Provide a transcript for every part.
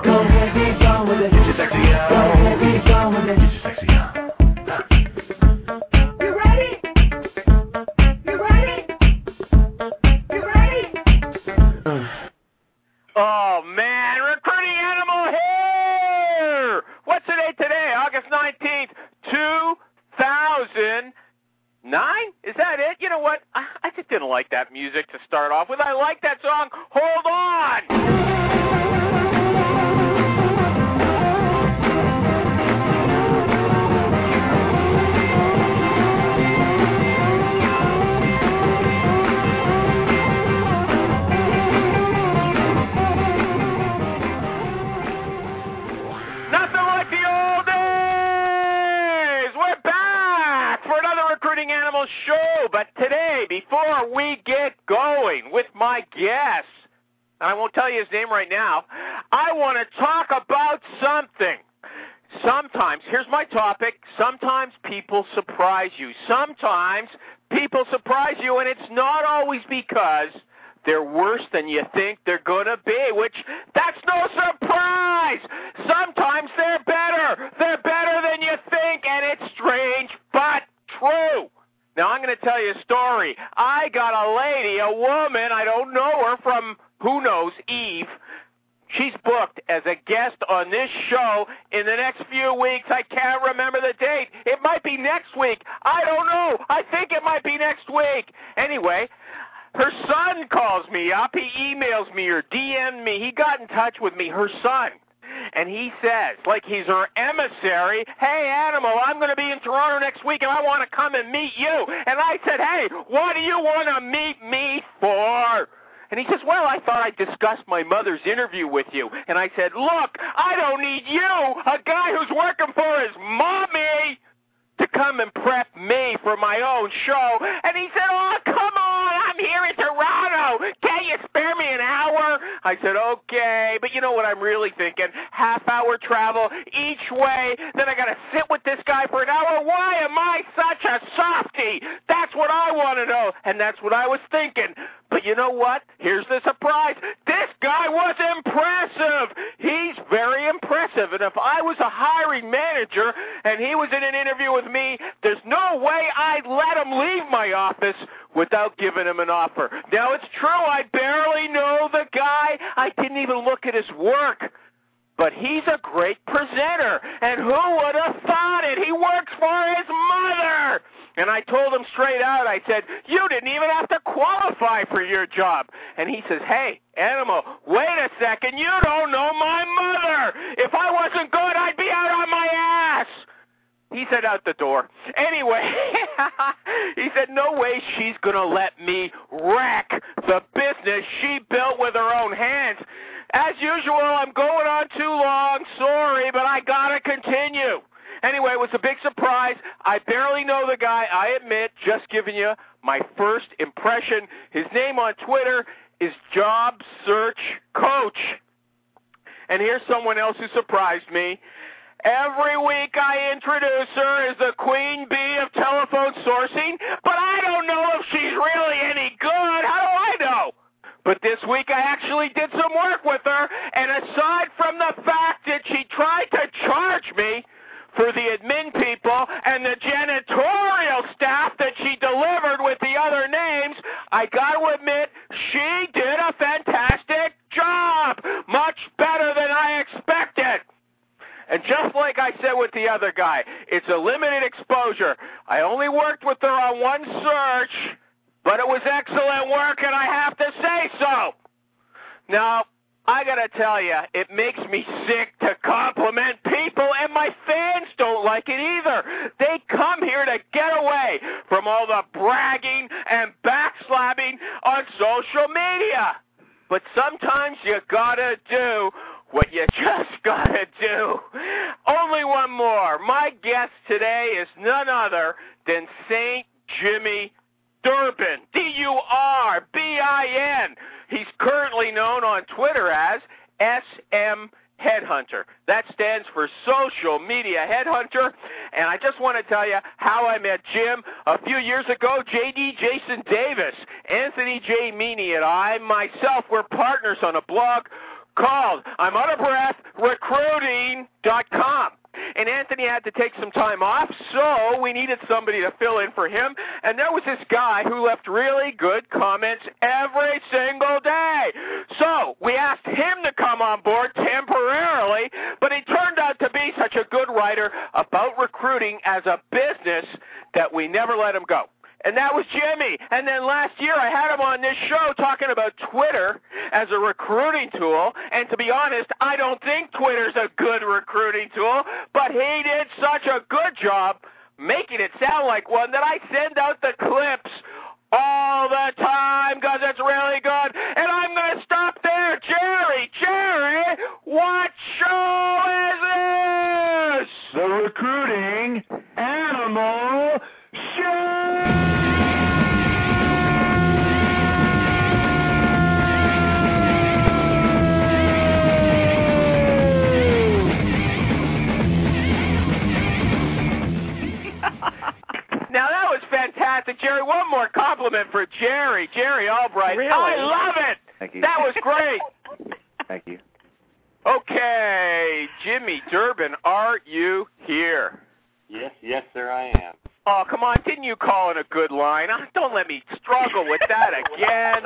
Go ahead, be gone with it. Get your sexy on. Go ahead, be gone with it. Get your sexy on. You ready? You ready? You ready? Oh, man, recruiting animal here! What's the date today? August 19th, 2009? Is that it? You know what? I just didn't like that music to start off with. I like that song, Hold On! Nothing like the old days! We're back for another Recruiting Animal show. But today, before we get going with my guest, and I won't tell you his name right now, I want to talk about something. Sometimes, here's my topic, sometimes people surprise you. Sometimes people surprise you, and it's not always because they're worse than you think they're going to be, which that's no surprise. Sometimes they're better. They're better than you think, and it's strange but true. Now, I'm going to tell you a story. I got a lady, a woman, I don't know her from, who knows, Eve. She's booked as a guest on this show in the next few weeks. I can't remember the date. It might be next week. I don't know. I think it might be next week. Anyway, her son calls me up. He emails me or DM'd me. He got in touch with me, her son. And he says, like he's her emissary, hey, Animal, I'm going to be in Toronto next week, and I want to come and meet you. And I said, hey, what do you want to meet me for? And he says, well, I thought I'd discuss my mother's interview with you. And I said, look, I don't need you, a guy who's working for his mommy, to come and prep me for my own show. And he said, oh, come on, I'm here in Toronto. Can't you spare me an hour? I said, okay. But you know what I'm really thinking? Half-hour travel each way. Then I got to sit with this guy for an hour. Why am I such a softie? That's what I want to know. And that's what I was thinking. But you know what? Here's the surprise. This guy was impressive. He's very impressive. And if I was a hiring manager and he was in an interview with me, there's no way I'd let him leave my office without giving him an offer. Now, it's true, I barely know the guy. I didn't even look at his work. But he's a great presenter, and who would have thought it? He works for his mother. And I told him straight out, I said, you didn't even have to qualify for your job. And he says, hey, Animal, wait a second, you don't know my mother. If I wasn't good, I'd be out on my ass. He said out the door. Anyway, he said, no way she's going to let me wreck the business she built with her own hands. As usual, I'm going on too long. Sorry, but I got to continue. Anyway, it was a big surprise. I barely know the guy, I admit, just giving you my first impression. His name on Twitter is Job Search Coach. And here's someone else who surprised me. Every week I introduce her as the queen bee of telephone sourcing, but I don't know if she's really any good. How do I know? But this week I actually did some work with her, and aside from the fact that she tried to charge me for the admin people and the janitorial staff that she delivered with the other names, I got to admit, she did a fantastic job, much better than I expected. And just like I said with the other guy, it's a limited exposure. I only worked with her on one search, but it was excellent work, and I have to say so. Now, I got to tell you, it makes me sick to compliment people, and my fans don't like it either. They come here to get away from all the bragging and backslapping on social media. But sometimes you got to do what you just got to do. Only one more. My guest today is none other than St. Jimmy Durbin, Durbin. He's currently known on Twitter as SM Headhunter. That stands for Social Media Headhunter. And I just want to tell you how I met Jim. A few years ago, J.D. Jason Davis, Anthony J. Meany, and I myself were partners on a blog called I'm Out of Breath Recruiting.com. And Anthony had to take some time off, so we needed somebody to fill in for him. And there was this guy who left really good comments every single day. So we asked him to come on board temporarily, but he turned out to be such a good writer about recruiting as a business that we never let him go. And that was Jimmy. And then last year I had him on this show talking about Twitter as a recruiting tool. And to be honest, I don't think Twitter's a good recruiting tool, but he did such a good job making it sound like one that I send out the clips all the time because it's really good. And I'm going to stop there. Jerry, what show is this? The Recruiting Animal Show! Now, that was fantastic, Jerry. One more compliment for Jerry Albright. Really? I love it. Thank you. That was great. Thank you. Okay, Jimmy Durbin, are you here? Yes, sir, I am. Oh, come on. Didn't you call it a good line? Don't let me struggle with that again.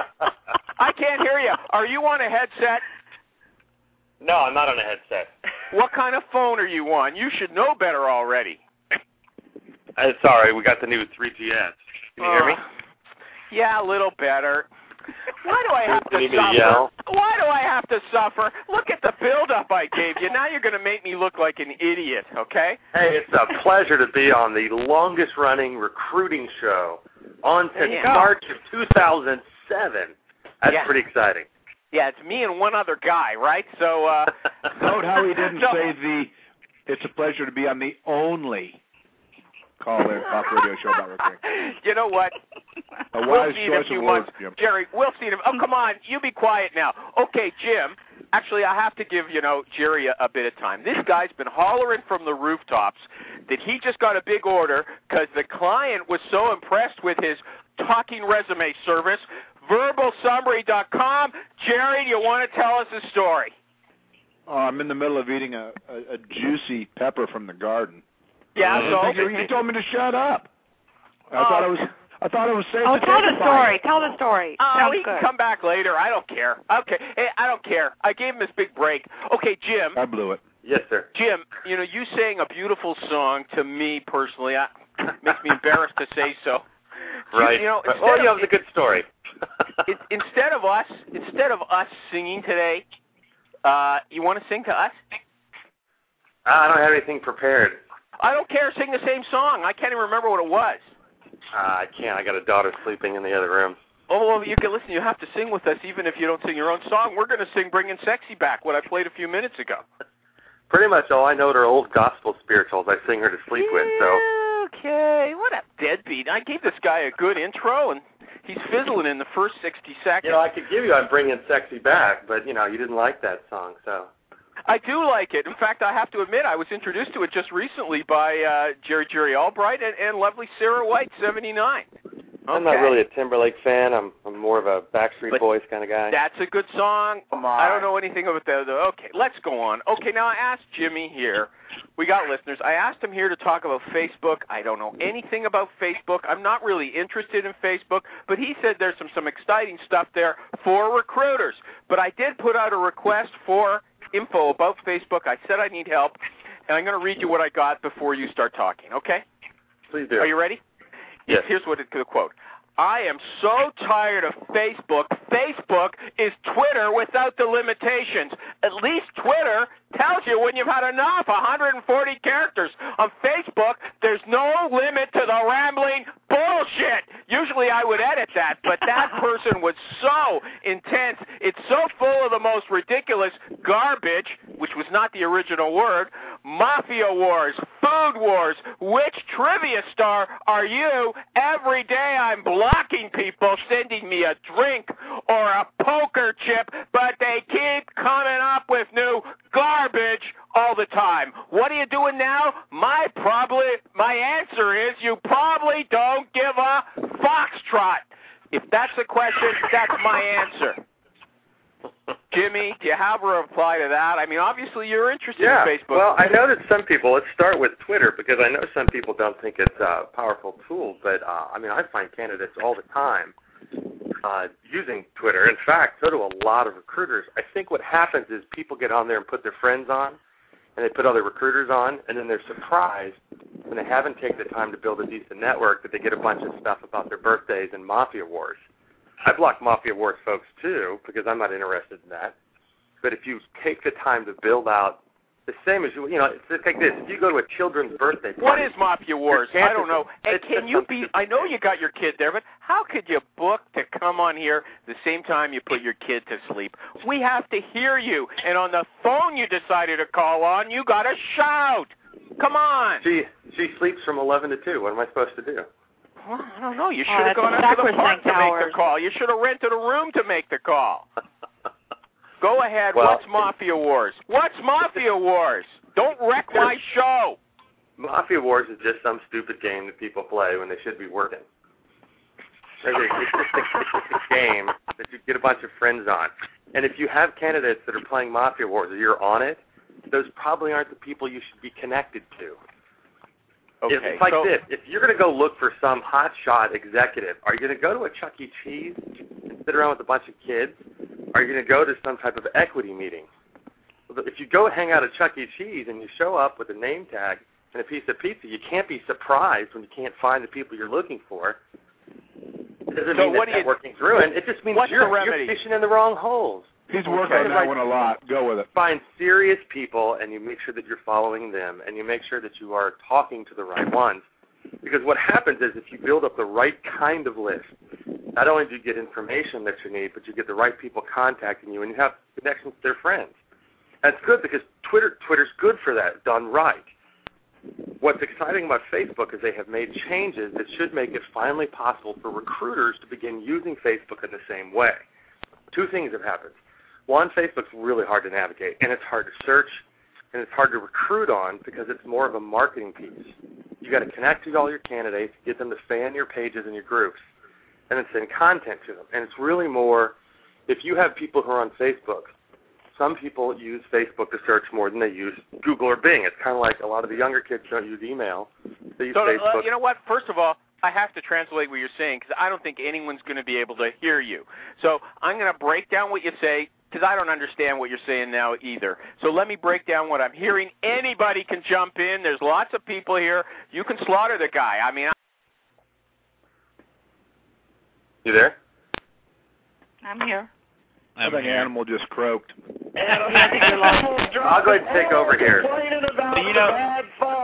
I can't hear you. Are you on a headset? No, I'm not on a headset. What kind of phone are you on? You should know better already. Sorry, we got the new 3GS. Can you hear me? Yeah, a little better. Why do I have to Need me to suffer? yell? Why do I have to suffer? Look at the build-up I gave you. Now you're going to make me look like an idiot, okay? Hey, it's a pleasure to be on the longest-running recruiting show on since Yeah. March of 2007. That's Yeah. pretty exciting. Yeah, it's me and one other guy, right? So, Note how he didn't No. say it's a pleasure to be on the only call-in talk radio show about recruiting. You know what? A We'll wise see in a choice few of months. words, Jim. Jerry, we'll see him. Oh, come on. You be quiet now. Okay, Jim. Actually, I have to give, Jerry a bit of time. This guy's been hollering from the rooftops that he just got a big order because the client was so impressed with his talking resume service, verbalsummary.com. Jerry, do you want to tell us a story? Oh, I'm in the middle of eating a juicy pepper from the garden. Yeah, so You told me to shut up. I thought it was safe Oh, to tell the take a story. Tell the story. Oh, Sounds he can good. come back later. I don't care. Okay, hey, I don't care. I gave him this big break. Okay, Jim. bite. I blew it. Yes, sir. Jim, you sang a beautiful song to me personally. Makes me embarrassed to say so. Right. You That was a good story. instead of us singing today, you want to sing to us? I don't have anything prepared. I don't care. Sing the same song. I can't even remember what it was. I can't. I got a daughter sleeping in the other room. Oh, well, you can listen. You have to sing with us, even if you don't sing your own song. We're going to sing "Bringing Sexy Back," what I played a few minutes ago. Pretty much all I know are old gospel spirituals I sing her to sleep with. So. Okay, what a deadbeat. I gave this guy a good intro, and he's fizzling in the first 60 seconds. I could give you I'm Bringing Sexy Back, but, you didn't like that song, so. I do like it. In fact, I have to admit, I was introduced to it just recently by Jerry Albright and lovely Sarah White, 79. I'm not really a Timberlake fan. I'm more of a Backstreet Boys kind of guy. That's a good song. Come on. I don't know anything about the okay, let's go on. Okay, now I asked Jimmy here. We got listeners. I asked him here to talk about Facebook. I don't know anything about Facebook. I'm not really interested in Facebook, but he said there's some exciting stuff there for recruiters. But I did put out a request for info about Facebook. I said I need help, and I'm going to read you what I got before you start talking, okay? Please do. Are you ready? Yes. Here's what the quote. I am so tired of Facebook. Facebook is Twitter without the limitations. At least Twitter tells you when you've had enough, 140 characters. On Facebook, there's no limit to the rambling bullshit. Usually I would edit that, but that person was so intense. It's so full of the most ridiculous garbage, which was not the original word, mafia wars, food wars. Which trivia star are you? Every day I'm blocking people sending me a drink or a poker chip, but they keep coming up with new garbage all the time. What are you doing now? My answer is you probably don't give a foxtrot. If that's the question, that's my answer. Jim? Jimmy, do you have a reply to that? I mean, obviously you're interested Yeah. in Facebook. Well, I know that some people, let's start with Twitter, because I know some people don't think it's a powerful tool, but I mean, I find candidates all the time using Twitter. In fact, so do a lot of recruiters. I think what happens is people get on there and put their friends on, and they put other recruiters on, and then they're surprised when they haven't taken the time to build a decent network that they get a bunch of stuff about their birthdays and Mafia Wars. I block Mafia Wars folks too, because I'm not interested in that. But if you take the time to build out the same as you know, it's like this. If you go to a children's birthday party. What is Mafia Wars? I don't know. And can you be, I know you got your kid there, but how could you book to come on here the same time you put your kid to sleep? We have to hear you. And on the phone you decided to call on, you got to shout. Come on. She sleeps from 11 to 2. What am I supposed to do? Well, I don't know. You should have gone up to the park to make the call. You should have rented a room to make the call. Go ahead. Well, what's Mafia Wars? What's Mafia Wars? Don't wreck my show. Mafia Wars is just some stupid game that people play when they should be working. It's a game that you get a bunch of friends on. And if you have candidates that are playing Mafia Wars or you're on it, those probably aren't the people you should be connected to. Okay, it's like this. If you're going to go look for some hotshot executive, are you going to go to a Chuck E. Cheese and sit around with a bunch of kids? Are you going to go to some type of equity meeting? If you go hang out at Chuck E. Cheese and you show up with a name tag and a piece of pizza, you can't be surprised when you can't find the people you're looking for. It doesn't mean that networking's ruined. It just means you're fishing in the wrong holes. He's working on that one a lot. Go with it. Find serious people, and you make sure that you're following them, and you make sure that you are talking to the right ones. Because what happens is if you build up the right kind of list, not only do you get information that you need, but you get the right people contacting you, and you have connections to their friends. That's good because Twitter's good for that, done right. What's exciting about Facebook is they have made changes that should make it finally possible for recruiters to begin using Facebook in the same way. Two things have happened. One, Facebook's really hard to navigate, and it's hard to search, and it's hard to recruit on because it's more of a marketing piece. You got to connect to all your candidates, get them to fan your pages and your groups, and then send content to them. And it's really more, if you have people who are on Facebook, some people use Facebook to search more than they use Google or Bing. It's kind of like a lot of the younger kids don't use email. They use Facebook. You know what? First of all, I have to translate what you're saying because I don't think anyone's going to be able to hear you. So I'm going to break down what you say because I don't understand what you're saying now either. So let me break down what I'm hearing. Anybody can jump in. There's lots of people here. You can slaughter the guy. I mean, you there? I'm here. I think Animal just croaked. I'll go ahead and take over here. You know,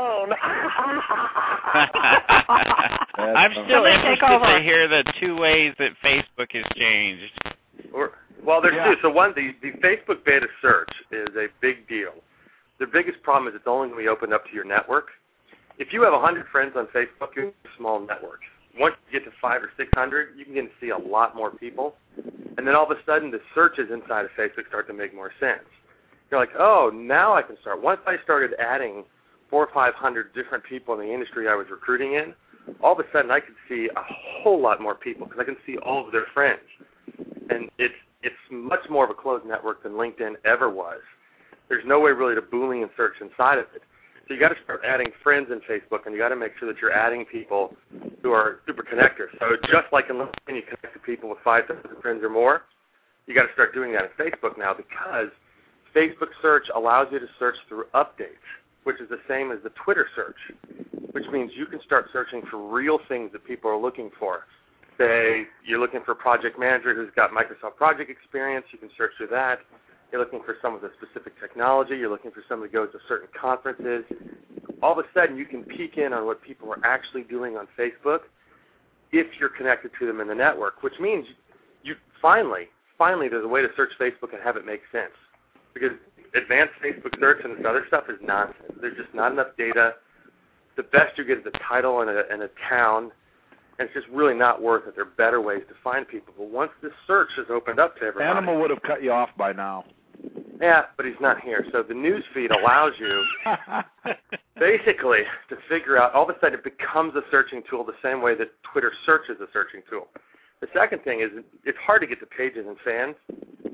I'm still interested to hear the two ways that Facebook has changed. Well, there's two. So one, the Facebook beta search is a big deal. The biggest problem is it's only going to be opened up to your network. If you have 100 friends on Facebook, you're a small network. Once you get to 500 or 600, you can get to see a lot more people. And then all of a sudden, the searches inside of Facebook start to make more sense. You're like, oh, now I can start. Once I started adding 400 or 500 different people in the industry I was recruiting in, all of a sudden I could see a whole lot more people because I can see all of their friends. And it's much more of a closed network than LinkedIn ever was. There's no way really to Boolean search inside of it. So you got to start adding friends in Facebook, and you got to make sure that you're adding people who are super connectors. So just like in LinkedIn, you connect to people with 5,000 friends or more, you got to start doing that in Facebook now because Facebook search allows you to search through updates, which is the same as the Twitter search, which means you can start searching for real things that people are looking for. Say you're looking for a project manager who's got Microsoft project experience, you can search through that. You're looking for some of the specific technology. You're looking for someone who goes to certain conferences. All of a sudden, you can peek in on what people are actually doing on Facebook if you're connected to them in the network, which means you finally there's a way to search Facebook and have it make sense. Because advanced Facebook search and this other stuff is nonsense. There's just not enough data. The best you get is a title and a town, and it's just really not worth it. There are better ways to find people. But once this search is opened up to everybody... Animal would have cut you off by now. Yeah, but he's not here. So the news feed allows you basically to figure out, all of a sudden it becomes a searching tool the same way that Twitter search is a searching tool. The second thing is it's hard to get to pages and fans,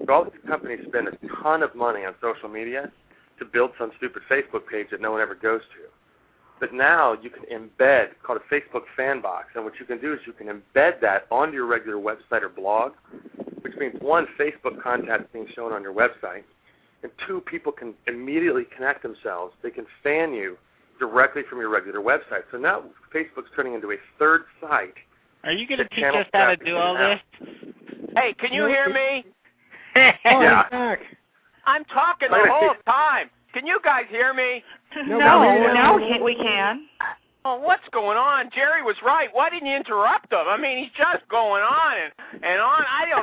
all these companies spend a ton of money on social media to build some stupid Facebook page that no one ever goes to. But now you can embed, called a Facebook fan box, and what you can do is you can embed that onto your regular website or blog, which means, one, Facebook content is being shown on your website, and two, people can immediately connect themselves. They can fan you directly from your regular website. So now Facebook's turning into a third site. Are you going to teach us how to do all this? Hey, can you hear me? Yeah. I'm talking the whole time. Can you guys hear me? No, we can. Oh, what's going on? Jerry was right. Why didn't you interrupt him? I mean, he's just going on and on. I don't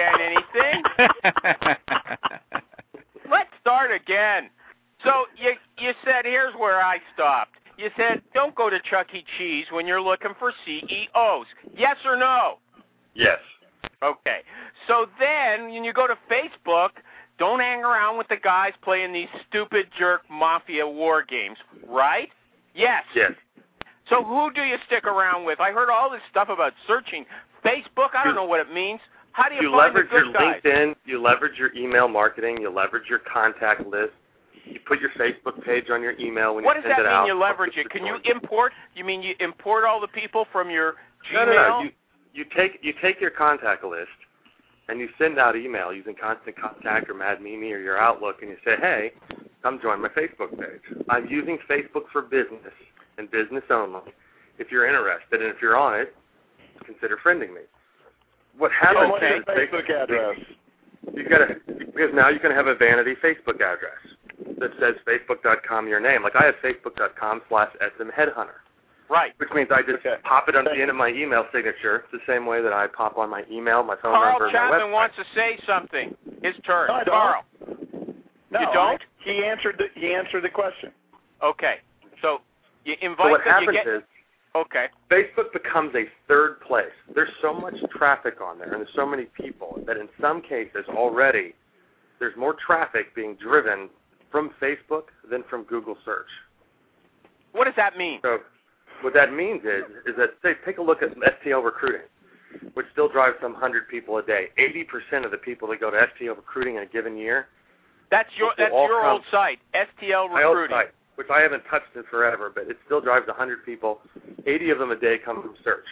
understand anything. Let's start again. So you said, here's where I stopped. You said, don't go to Chuck E. Cheese when you're looking for CEOs. Yes or no? Yes. Okay. So then when you go to Facebook, don't hang around with the guys playing these stupid jerk mafia war games, right? Yes. Yes. So who do you stick around with? I heard all this stuff about searching Facebook. I don't know what it means. How do you find the good guys? You leverage your LinkedIn. You leverage your email marketing. You leverage your contact list. You put your Facebook page on your email when you send it out. What does that mean, you leverage it? Can you import? You mean you import all the people from your Gmail? No. You take your contact list, and you send out email using Constant Contact or Mad Mimi or your Outlook, and you say, hey, come join my Facebook page. I'm using Facebook for business and business only. If you're interested, and if you're on it, consider friending me. What happens is Facebook address. Because now you can have a vanity Facebook address that says facebook.com your name. Like I have facebook.com/smheadhunter. Right. Which means I just pop it on the end of my email signature the same way that I pop on my email, my phone number, and my website. Carl Chapman wants to say something. His turn. No, I don't. Carl. No, you don't? He answered the question. Okay. So you invite so what them. happens is okay. Facebook becomes a third place. There's so much traffic on there, and there's so many people that in some cases already there's more traffic being driven from Facebook than from Google search. What does that mean? So what that means is that, say, take a look at STL recruiting, which still drives some 100 people a day. 80% of the people that go to STL recruiting in a given year. That's your old site, STL recruiting. My old site, which I haven't touched in forever, but it still drives 100 people. 80 of them a day come from search.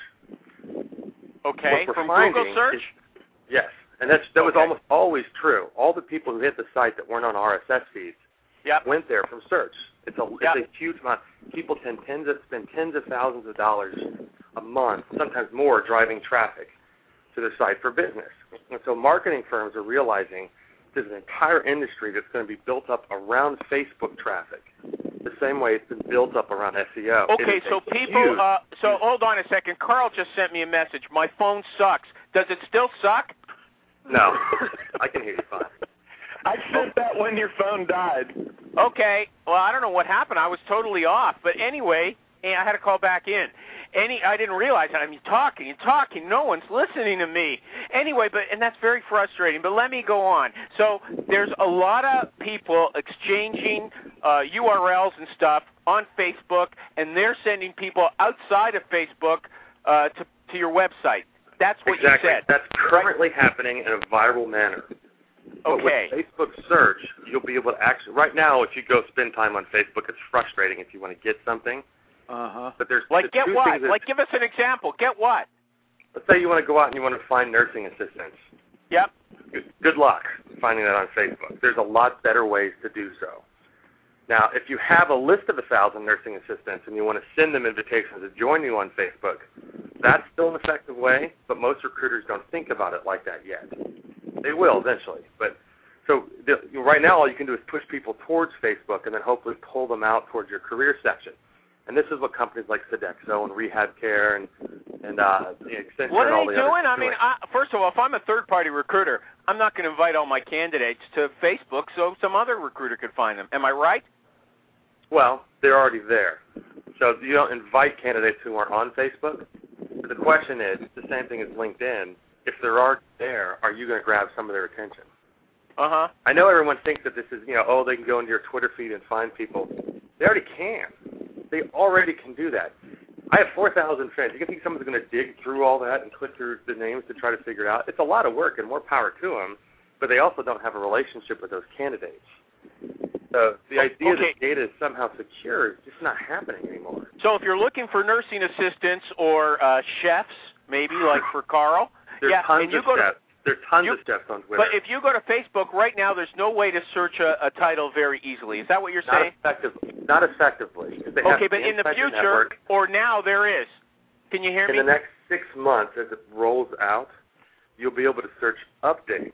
Okay, from Google search? Yes, and that was almost always true. All the people who hit the site that weren't on RSS feeds went there from search. It's a huge amount. People spend tens of thousands of dollars a month, sometimes more, driving traffic to their site for business. And so marketing firms are realizing there's an entire industry that's going to be built up around Facebook traffic, the same way it's been built up around SEO. Okay, so people, so hold on a second. Carl just sent me a message. My phone sucks. Does it still suck? No, I can hear you fine. I sent that when your phone died. Okay. Well, I don't know what happened. I was totally off. But anyway, I had to call back in. I didn't realize that. I'm talking and talking. No one's listening to me. Anyway, and that's very frustrating. But let me go on. So there's a lot of people exchanging URLs and stuff on Facebook, and they're sending people outside of Facebook to your website. That's what you said. That's currently happening in a viral manner. Okay. But with Facebook search, you'll be able to actually, right now, if you go spend time on Facebook, it's frustrating if you want to get something. But there's get what? Like, give us an example. Get what? Let's say you want to go out and you want to find nursing assistants. Yep. Good luck finding that on Facebook. There's a lot better ways to do so. Now, if you have a list of 1,000 nursing assistants and you want to send them invitations to join you on Facebook, that's still an effective way, but most recruiters don't think about it like that yet. They will eventually. But so right now all you can do is push people towards Facebook and then hopefully pull them out towards your career section. And this is what companies like Sodexo and Rehab Care and Accenture what and all are they the doing? others I mean, first of all, if I'm a third-party recruiter, I'm not going to invite all my candidates to Facebook so some other recruiter could find them. Am I right? Well, they're already there. So you don't invite candidates who aren't on Facebook. But the question is, it's the same thing as LinkedIn. If they're already there, are you going to grab some of their attention? I know everyone thinks that this is, they can go into your Twitter feed and find people. They already can. They already can do that. I have 4,000 friends. You can think someone's going to dig through all that and click through the names to try to figure it out. It's a lot of work and more power to them. but they also don't have a relationship with those candidates. So the idea that data is somehow secure is just not happening anymore. So if you're looking for nursing assistants or chefs, maybe like for Carl, there's tons of chefs. There's tons of chefs on Twitter. But if you go to Facebook right now, there's no way to search a title very easily. Is that what you're saying? Not effectively. Okay, but in the future, or now, there is. Can you hear me? In the next 6 months, as it rolls out, you'll be able to search updates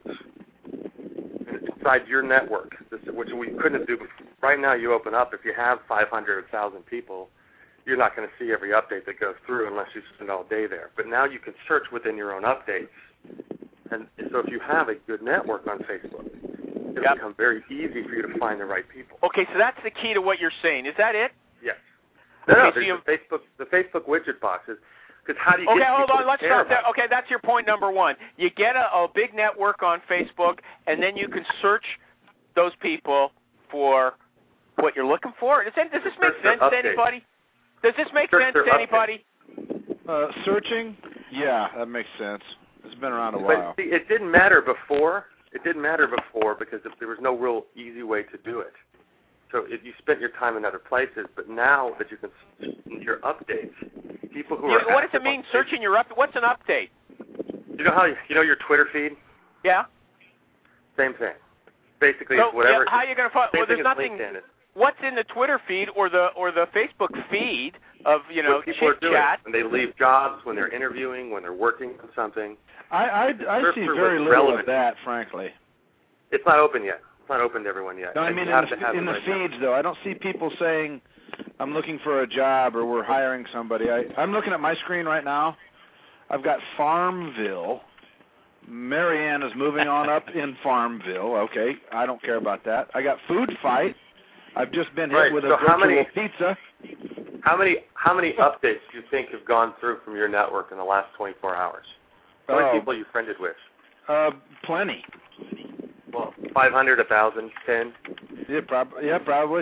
inside your network, which we couldn't do before. Right now, you open up, if you have 500 or 1,000 people, you're not going to see every update that goes through unless you spend all day there. But now you can search within your own updates. And so if you have a good network on Facebook, it'll become very easy for you to find the right people. Okay, so that's the key to what you're saying. Is that it? Yes. No, there's the Facebook widget boxes. Because how do you get people hold on. to Let's care start there. about it? Okay, that's your point number one. You get a big network on Facebook, and then you can search those people for what you're looking for. Does this make sense to anybody? Does this make sense to anybody? Searching? Yeah, that makes sense. It's been around a while. But see, it didn't matter before. It didn't matter before because there was no real easy way to do it. So you spent your time in other places, but now that you can search your updates, people who are what does it mean, searching your update? What's an update? You know how your Twitter feed? Yeah. Same thing. Basically, so, it's whatever. Yeah, how are you going to find? Well, there's nothing. What's in the Twitter feed or the Facebook feed of what people are doing chat? when they leave jobs, when they're interviewing, when they're working on something. I see very little of that, frankly. It's not open yet. It's not open to everyone yet. No, I mean in the feeds, though. I don't see people saying, I'm looking for a job or we're hiring somebody. I'm looking at my screen right now. I've got Farmville. Marianne is moving on up in Farmville. Okay, I don't care about that. I got Food Fight. I've just been hit with a virtual pizza. How many updates do you think have gone through from your network in the last 24 hours? How many people you friended with? Plenty. Well, 500, 1,000, 10? Yeah, probably.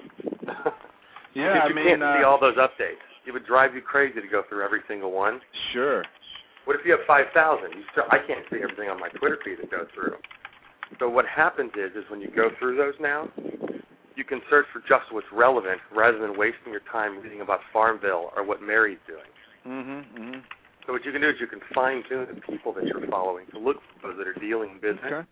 Yeah, you can't see all those updates. It would drive you crazy to go through every single one. Sure. What if you have 5,000? I can't see everything on my Twitter feed that goes through. So what happens is when you go through those now, you can search for just what's relevant rather than wasting your time reading about Farmville or what Mary's doing. Mm-hmm. So what you can do is you can fine-tune the people that you're following to look for those that are dealing in business. Okay.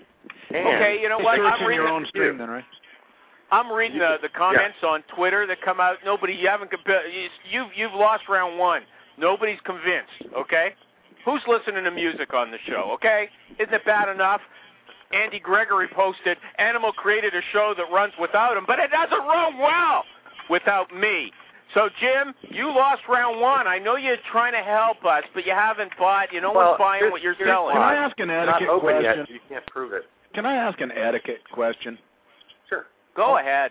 Okay, you know what? I'm reading your own stream, then, right? I'm reading the comments on Twitter that come out. You haven't you've lost round one. Nobody's convinced. Okay, who's listening to music on the show? Okay, isn't it bad enough? Andy Gregory posted, Animal created a show that runs without him, but it doesn't run well without me. So, Jim, you lost round one. I know you're trying to help us, but you haven't bought. No one's buying what you're selling. Can I ask an etiquette question? Yet. You can't prove it. Can I ask an etiquette question? Sure. Go ahead.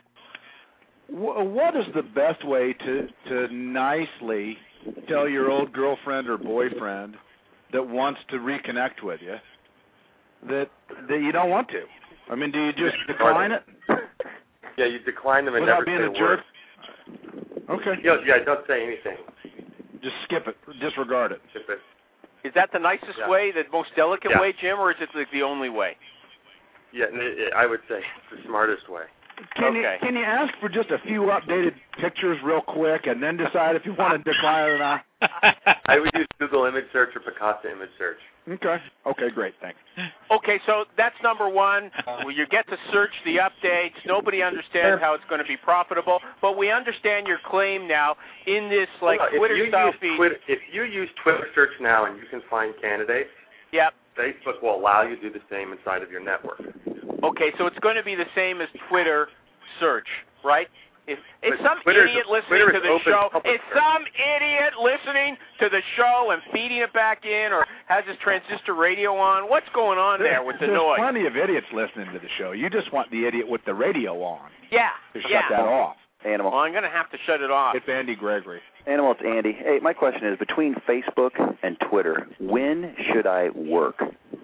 What is the best way to nicely tell your old girlfriend or boyfriend that wants to reconnect with you that you don't want to? I mean, do you just decline it? Yeah, you decline them and without never being say a jerk? Okay. Don't say anything. Just skip it. Disregard it. Skip it. Is that the nicest way, the most delicate way, Jim, or is it the only way? Yeah, I would say it's the smartest way. Can you ask for just a few updated pictures real quick and then decide if you want to decline it or not? I would use Google Image Search or Picasa Image Search. Okay, great, thanks. Okay, so that's number one. You get to search the updates. Nobody understands how it's going to be profitable, but we understand your claim now in this Twitter-style feed. If you use Twitter Search now and you can find candidates, Facebook will allow you to do the same inside of your network. Okay, so it's going to be the same as Twitter Search, right? Is some idiot listening to the show? Is some idiot listening to the show and feeding it back in, or has his transistor radio on? What's going on there with the noise? There's plenty of idiots listening to the show. You just want the idiot with the radio on. Yeah. To shut that off. Animal. Well, I'm going to have to shut it off. It's Andy Gregory. Animal, it's Andy. Hey, my question is, between Facebook and Twitter, when should I work?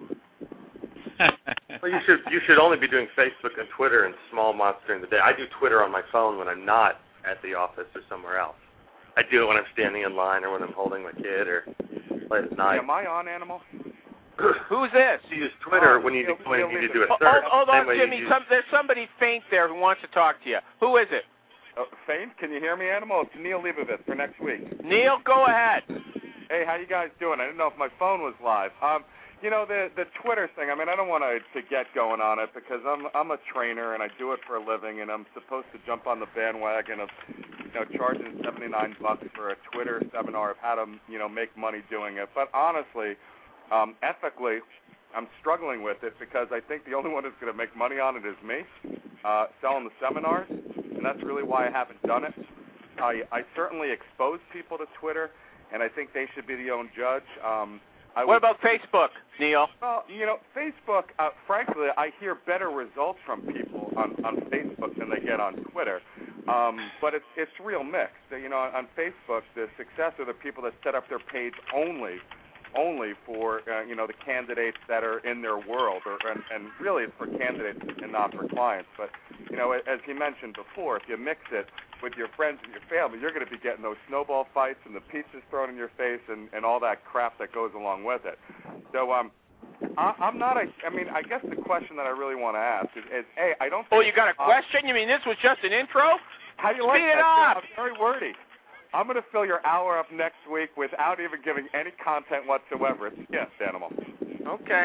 Well, you should only be doing Facebook and Twitter in small amounts during the day. I do Twitter on my phone when I'm not at the office or somewhere else. I do it when I'm standing in line or when I'm holding my kid or late at night. Am I on, Animal? Who's this? You use Twitter when you need to do a search. Hold on, Jimmy. There's somebody faint there who wants to talk to you. Who is it? Faint? Can you hear me, Animal? It's Neil Leibovitz for next week. Neil, go ahead. Hey, how you guys doing? I didn't know if my phone was live. The Twitter thing, I don't want to get going on it because I'm a trainer and I do it for a living, and I'm supposed to jump on the bandwagon of charging $79 for a Twitter seminar of how to make money doing it. But honestly, ethically, I'm struggling with it because I think the only one that's going to make money on it is me, selling the seminars, and that's really why I haven't done it. I certainly expose people to Twitter, and I think they should be the own judge. What about Facebook, Neil? Well, Facebook, frankly, I hear better results from people on Facebook than they get on Twitter. But it's real mixed. On Facebook, the success are the people that set up their page only for the candidates that are in their world, and really it's for candidates and not for clients. But as you mentioned before, if you mix it with your friends and your family, you're going to be getting those snowball fights and the pizzas thrown in your face and all that crap that goes along with it. So I'm not I guess the question that I really want to ask is I don't think... Oh, you got a question? You mean this was just an intro? How do you like that? Yeah, I'm very wordy. I'm going to fill your hour up next week without even giving any content whatsoever. It's yes, Animal. Okay.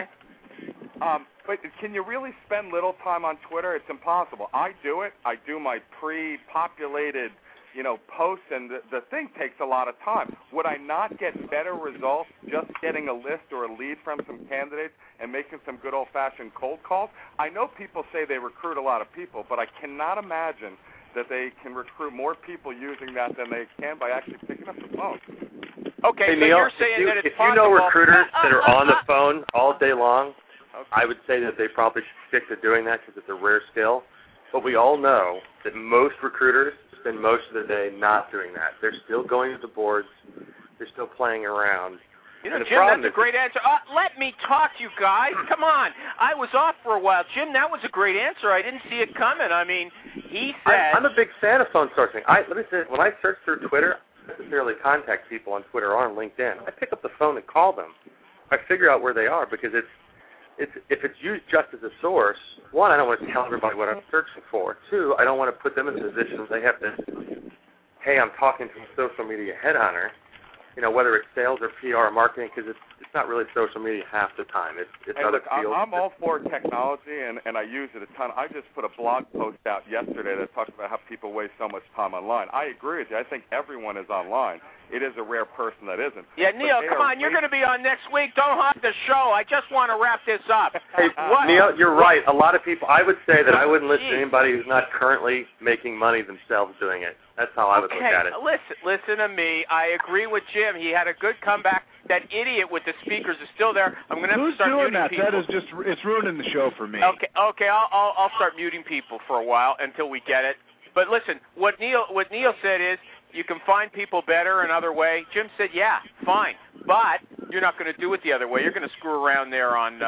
But can you really spend little time on Twitter? It's impossible. I do it. I do my pre-populated, posts, and the thing takes a lot of time. Would I not get better results just getting a list or a lead from some candidates and making some good old-fashioned cold calls? I know people say they recruit a lot of people, but I cannot imagine that they can recruit more people using that than they can by actually picking up the phone. Okay, hey, so Neil, you're saying that it's if you know recruiters that are on the phone all day long, okay, I would say that they probably should stick to doing that because it's a rare skill. But we all know that most recruiters spend most of the day not doing that. They're still going to the boards. They're still playing around. Jim, that's a great answer. Let me talk, you guys. Come on. I was off for a while. Jim, that was a great answer. I didn't see it coming. He said... I'm a big fan of phone sourcing. Let me say, when I search through Twitter, I don't necessarily contact people on Twitter or on LinkedIn. I pick up the phone and call them. I figure out where they are because if it's used just as a source, one, I don't want to tell everybody what I'm searching for. Two, I don't want to put them in a position where they have to, hey, I'm talking to a social media headhunter, whether it's sales or PR or marketing, because it's not really social media half the time. It's other fields. I'm all for technology, and I use it a ton. I just put a blog post out yesterday that talks about how people waste so much time online. I agree with you. I think everyone is online. It is a rare person that isn't. Yeah, Neil, come on. You're going to be on next week. Don't hog the show. I just want to wrap this up. Hey, Neil, you're right. A lot of people, I would say that I wouldn't listen to anybody who's not currently making money themselves doing it. That's how I would look at it. Listen to me. I agree with Jim. He had a good comeback. That idiot with the speakers is still there. I'm going to have to start muting people. That is just, it's ruining the show for me. Okay. I'll start muting people for a while until we get it. But listen, what Neil said is, you can find people better another way. Jim said, yeah, fine. But you're not going to do it the other way. You're going to screw around there on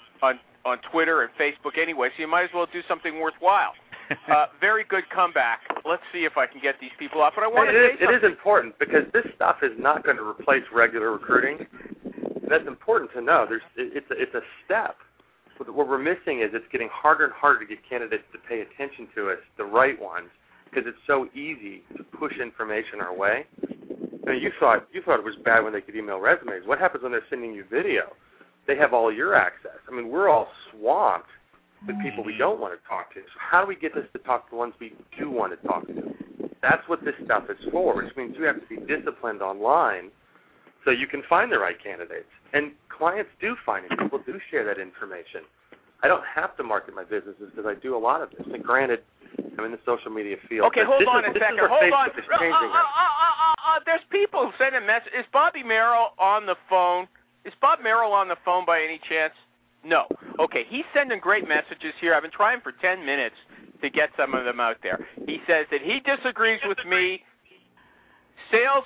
Twitter and Facebook anyway, so you might as well do something worthwhile. Very good comeback. Let's see if I can get these people off. But I want to say something. It is important because this stuff is not going to replace regular recruiting. That's important to know. It's a step. What we're missing is it's getting harder and harder to get candidates to pay attention to us, the right ones, because it's so easy to push information our way. You thought it was bad when they could email resumes. What happens when they're sending you video? They have all your access. We're all swamped with people we don't want to talk to. So how do we get this to talk to the ones we do want to talk to? That's what this stuff is for, which means you have to be disciplined online so you can find the right candidates. And clients do find it. People do share that information. I don't have to market my businesses because I do a lot of this. And granted, I'm in the social media field. Okay, hold on a second. Hold on. There's people sending messages. Is Bobby Merrill on the phone? Is Bob Merrill on the phone by any chance? No. Okay, he's sending great messages here. I've been trying for 10 minutes to get some of them out there. He says that he disagrees with me. Sales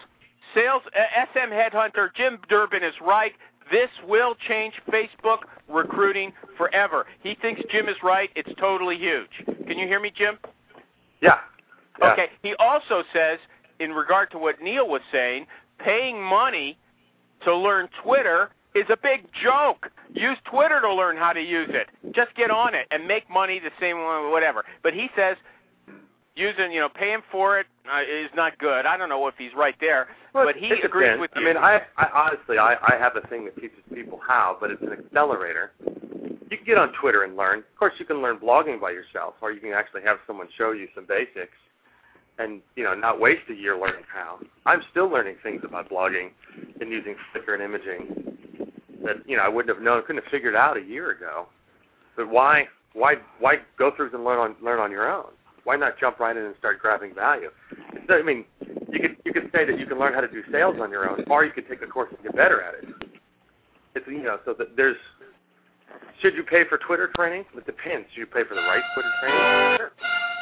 SM Headhunter Jim Durbin is right. This will change Facebook recruiting forever. He thinks Jim is right. It's totally huge. Can you hear me, Jim? Yeah. Okay. He also says, in regard to what Neil was saying, paying money to learn Twitter is a big joke. Use Twitter to learn how to use it. Just get on it and make money the same way, whatever. But he says using, paying for it is not good. I don't know if he's right there, but he agrees with you. I mean, I honestly have a thing that teaches people how, but it's an accelerator. You can get on Twitter and learn. Of course, you can learn blogging by yourself, or you can actually have someone show you some basics and, not waste a year learning how. I'm still learning things about blogging and using Flickr and imaging that, I wouldn't have known, couldn't have figured out a year ago. But why go through and learn on your own? Why not jump right in and start grabbing value? I mean, you could say that you can learn how to do sales on your own, or you could take a course and get better at it. It's so that there's. Should you pay for Twitter training? It depends. Should you pay for the right Twitter training? Sure.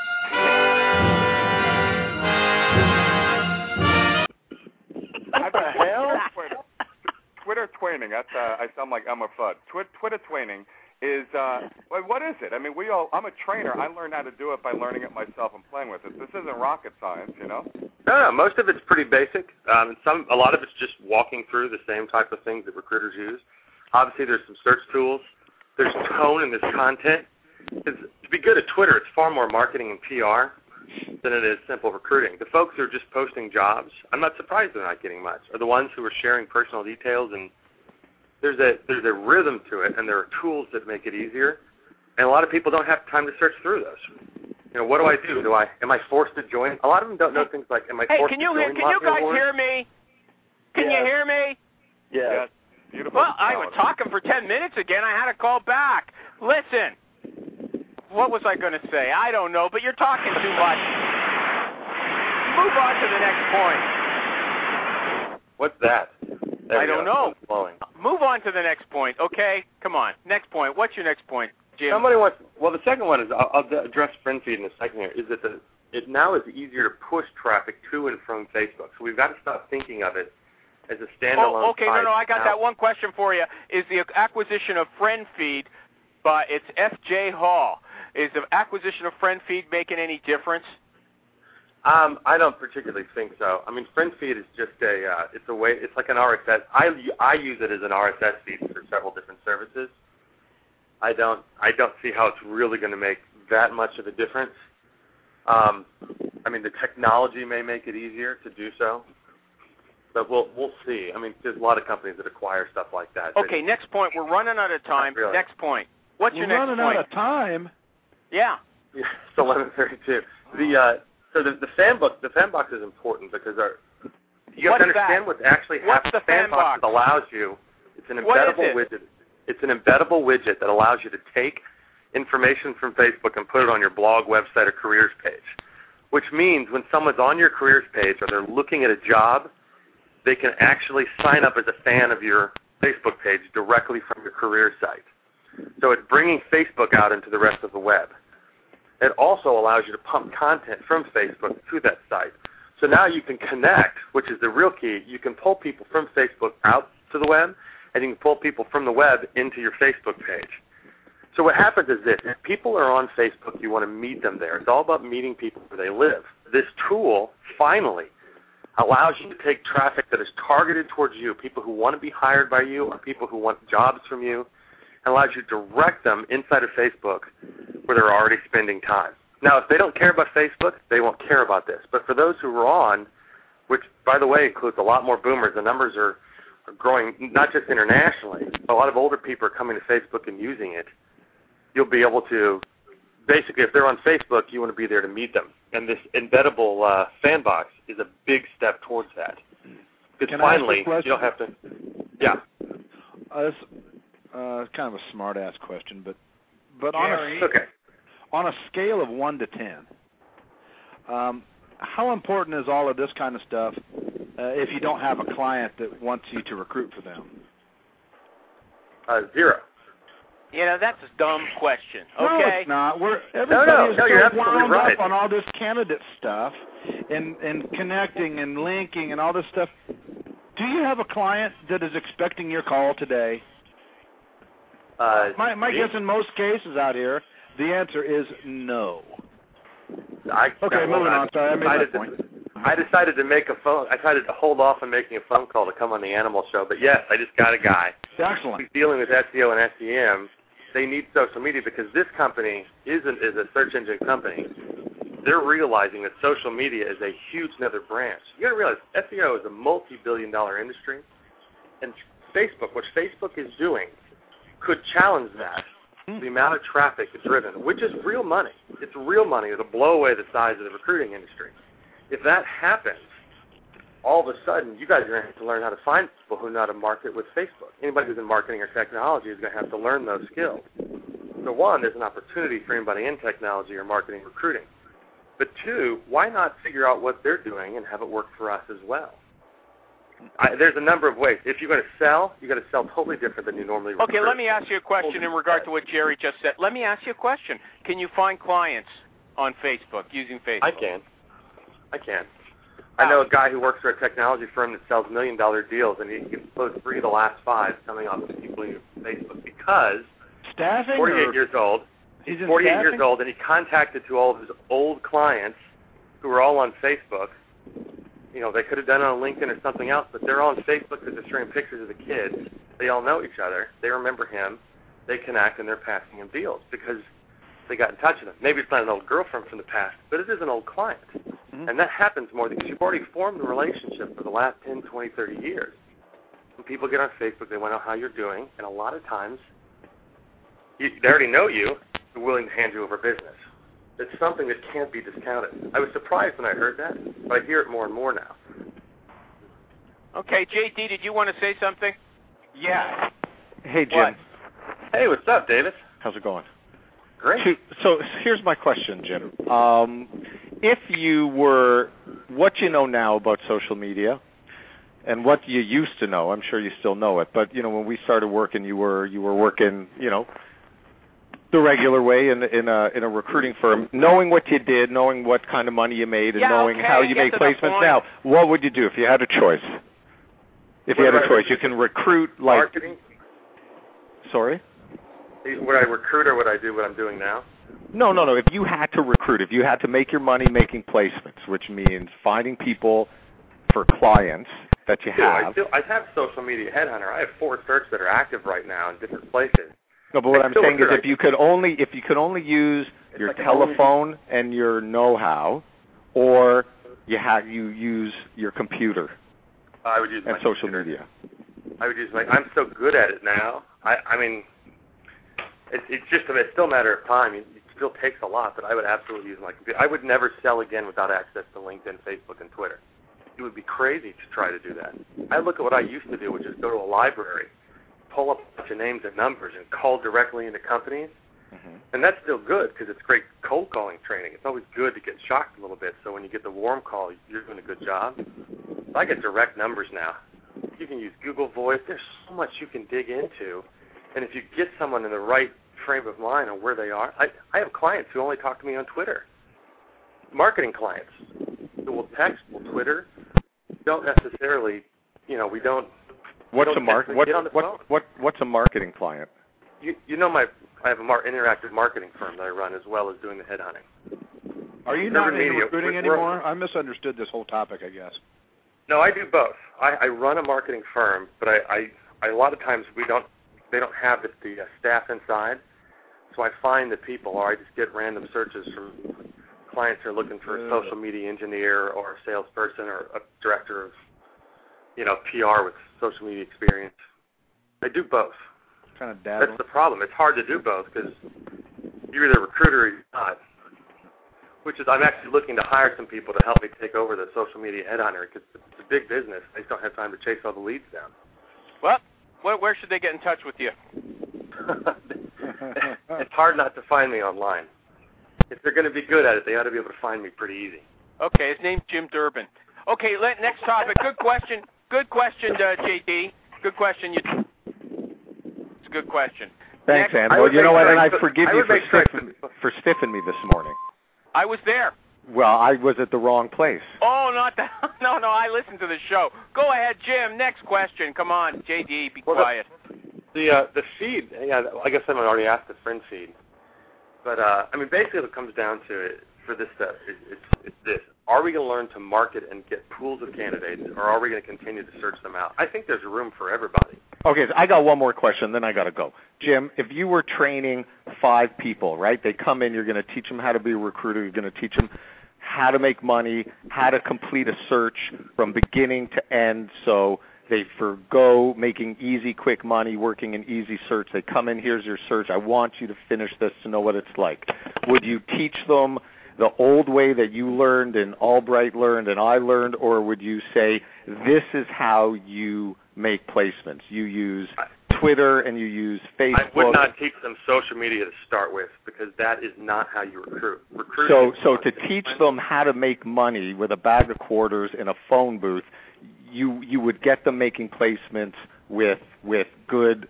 What the hell? Twitter twaining. That's I sound like I'm a FUD. Twitter twaining is what is it? I mean, I'm a trainer. I learned how to do it by learning it myself and playing with it. This isn't rocket science, No, most of it's pretty basic. A lot of it's just walking through the same type of things that recruiters use. Obviously, there's some search tools. There's tone and there's content. To be good at Twitter, it's far more marketing and PR than it is simple recruiting. The folks who are just posting jobs, I'm not surprised they're not getting much, are the ones who are sharing personal details, and there's a rhythm to it, and there are tools that make it easier, and a lot of people don't have time to search through those. What do I do? Am I forced to join? A lot of them don't know things like, am I forced to join? Can you guys hear me? Can you hear me? Yes. Beautiful. Well, I was talking for 10 minutes again. I had to call back. Listen, what was I going to say? I don't know, but you're talking too much. Move on to the next point. What's that? I don't know. Move on to the next point, okay? Come on. Next point. What's your next point, Jim? The second one is, I'll address friend feed in a second here, is that it now is easier to push traffic to and from Facebook. So we've got to stop thinking of it as a standalone okay, no, I got that one question for you. Is the acquisition of Friend Feed, it's F.J. Hall, is the acquisition of Friend Feed making any difference? I don't particularly think so. I mean, Friend Feed is just it's like an RSS. I use it as an RSS feed for several different services. I don't see how it's really going to make that much of a difference. I mean, the technology may make it easier to do so. But we'll see. I mean, there's a lot of companies that acquire stuff like that. Okay, next point. We're running out of time. Really. Next point. What's your next point? Running out of time? Yeah. It's 11:32. So the fan box is important because you have to understand what's actually happening. What's the fan box? It allows you. It's an embeddable widget. It's an embeddable widget that allows you to take information from Facebook and put it on your blog, website, or careers page. Which means when someone's on your careers page or they're looking at a job, they can actually sign up as a fan of your Facebook page directly from your career site. So it's bringing Facebook out into the rest of the web. It also allows you to pump content from Facebook to that site. So now you can connect, which is the real key. You can pull people from Facebook out to the web, and you can pull people from the web into your Facebook page. So what happens is this. If people are on Facebook, you want to meet them there. It's all about meeting people where they live. This tool, finally, allows you to take traffic that is targeted towards you, people who want to be hired by you or people who want jobs from you, and allows you to direct them inside of Facebook where they're already spending time. Now, if they don't care about Facebook, they won't care about this. But for those who are on, which, by the way, includes a lot more boomers, the numbers are growing not just internationally, but a lot of older people are coming to Facebook and using it. You'll be able to, basically, if they're on Facebook, you want to be there to meet them. And this embeddable fan box is a big step towards that. Because finally, you don't have to, yeah. This kind of a smart-ass question, but on a scale of 1 to 10, how important is all of this kind of stuff if you don't have a client that wants you to recruit for them? 0. That's a dumb question. Okay. No, it's not. Everybody is you're so wound right. up on all this candidate stuff and connecting and linking and all this stuff. Do you have a client that is expecting your call today? My guess in most cases out here, the answer is no. Moving on. Sorry, I made my point. I decided to hold off on making a phone call to come on the Animal Show, but yes, I just got a guy. Excellent. Dealing with SEO and SEM, they need social media because this company is a search engine company. They're realizing that social media is a huge another branch. You got to realize SEO is a multi-billion-dollar industry, and Facebook, what Facebook is doing, could challenge that. The amount of traffic driven, which is real money. It's real money. It'll blow away the size of the recruiting industry. If that happens, all of a sudden, you guys are going to have to learn how to find people who know how to market with Facebook. Anybody who's in marketing or technology is going to have to learn those skills. So one, there's an opportunity for anybody in technology or marketing recruiting. But two, why not figure out what they're doing and have it work for us as well? There's a number of ways. If you're going to sell, you've got to sell totally different than you normally recruit. Okay, let me ask you a question in regard to what Jerry just said. Let me ask you a question. Can you find clients on Facebook, using Facebook? I can. I know a guy who works for a technology firm that sells $1 million deals, and he can close 3 of the last 5 coming off of people using Facebook because staffing 48 years old. He's 48 years old, and he contacted to all of his old clients who were all on Facebook. You know, they could have done it on LinkedIn or something else, but they're on Facebook because they're showing pictures of the kids. They all know each other. They remember him. They connect, and they're passing him deals because they got in touch with him. Maybe it's not an old girlfriend from the past, but it is an old client. Mm-hmm. And that happens more because you've already formed a relationship for the last 10, 20, 30 years. When people get on Facebook, they want to know how you're doing, and a lot of times they already know you. They're willing to hand you over business. It's something that can't be discounted. I was surprised when I heard that, but I hear it more and more now. Okay, JD, did you want to say something? Yeah. Hey, Jim. What? Hey, what's up, Davis? How's it going? Great. So here's my question, Jim. If you were, what you know now about social media and what you used to know, I'm sure you still know it, but, you know, when we started working, you were working, you know, the regular way in a recruiting firm, knowing what you did, knowing what kind of money you made, and knowing how you made placements. Now, what would you do if you had a choice? If you had a choice, you can recruit like marketing. Sorry? Would I recruit or would I do what I'm doing now? No. If you had to recruit, if you had to make your money making placements, which means finding people for clients that you have. I have social media headhunter. I have 4 search that are active right now in different places. No, but what I'm saying is if you could only use your telephone and your know-how, or you use your computer I would use and my social computer. media. I would use I'm so good at it now. I mean, it's still a matter of time. It still takes a lot, but I would absolutely use my computer. I would never sell again without access to LinkedIn, Facebook, and Twitter. It would be crazy to try to do that. I look at what I used to do, which is go to a library, pull up a bunch of names and numbers, and call directly into companies. Mm-hmm. And that's still good because it's great cold calling training. It's always good to get shocked a little bit, so when you get the warm call, you're doing a good job. I get direct numbers now. You can use Google Voice. There's so much you can dig into. And if you get someone in the right frame of mind on where they are, I have clients who only talk to me on Twitter. Marketing clients who will text, will Twitter. Don't necessarily, we don't. What's a marketing client? You know I have an interactive marketing firm that I run as well as doing the headhunting. Are you not in recruiting anymore? I misunderstood this whole topic, I guess. No, I do both. I run a marketing firm, but a lot of times they don't have the staff inside, so I find the people, or I just get random searches from clients who are looking for a social media engineer or a salesperson or a director of, PR with social media experience. I do both. Kind of dazzling. That's the problem. It's hard to do both because you're either a recruiter or you're not. Which is, I'm actually looking to hire some people to help me take over the social media headhunter because it's a big business. They just don't have time to chase all the leads down. Well, where should they get in touch with you? It's hard not to find me online. If they're going to be good at it, they ought to be able to find me pretty easy. Okay, his name's Jim Durbin. Okay, next topic. Good question. Good question, JD. Good question. It's a good question. Thanks, Ann. Well, you know what, and I forgive you for stiffing me this morning. I was there. Well, I was at the wrong place. Oh, not that. No, I listened to the show. Go ahead, Jim. Next question. Come on, JD, be quiet. The feed, I guess someone already asked the friend feed. But, basically what it comes down to it for this stuff, it's this. Are we going to learn to market and get pools of candidates, or are we going to continue to search them out? I think there's room for everybody. Okay, so I got one more question, then I got to go. Jim, if you were training 5 people, right, they come in, you're going to teach them how to be a recruiter, you're going to teach them how to make money, how to complete a search from beginning to end, so they forgo making easy, quick money, working an easy search. They come in, here's your search. I want you to finish this to know what it's like. Would you teach them the old way that you learned and Albright learned and I learned, or would you say this is how you make placements? You use Twitter and you use Facebook. I would not teach them social media to start with, because that is not how you recruit. So to teach them how to make money with a bag of quarters in a phone booth, you would get them making placements with good,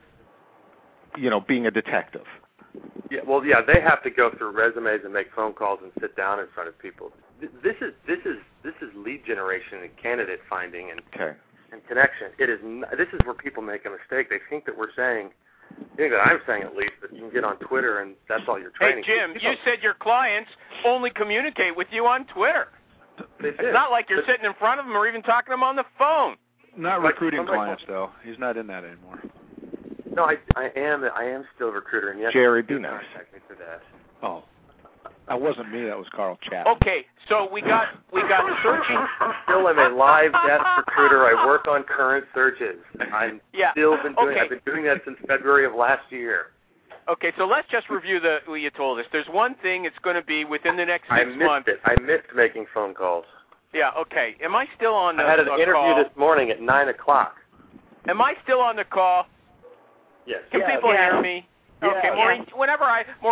being a detective. Yeah, well, yeah, they have to go through resumes and make phone calls and sit down in front of people. This is lead generation and candidate finding and connection. This is where people make a mistake. They think that we're saying, that I'm saying at least, that you can get on Twitter and that's all your training. Hey, Jim, you said your clients only communicate with you on Twitter. It's not like you're sitting in front of them or even talking to them on the phone. Not recruiting clients, though. He's not in that anymore. No, I am still a recruiter, and yes, Jerry, be nice. For that. Oh, that wasn't me. That was Carl Chapman. Okay, so we got searching. I still am a live desk recruiter. I work on current searches. I've been doing that since February of last year. Okay, so let's just review what you told us. There's one thing it's going to be within the next 6 months. I missed making phone calls. Yeah, okay. Am I still on the call? I had an interview this morning at 9 o'clock. Am I still on the call? Yes. Can people hear me? Yeah, okay, Maureen, whenever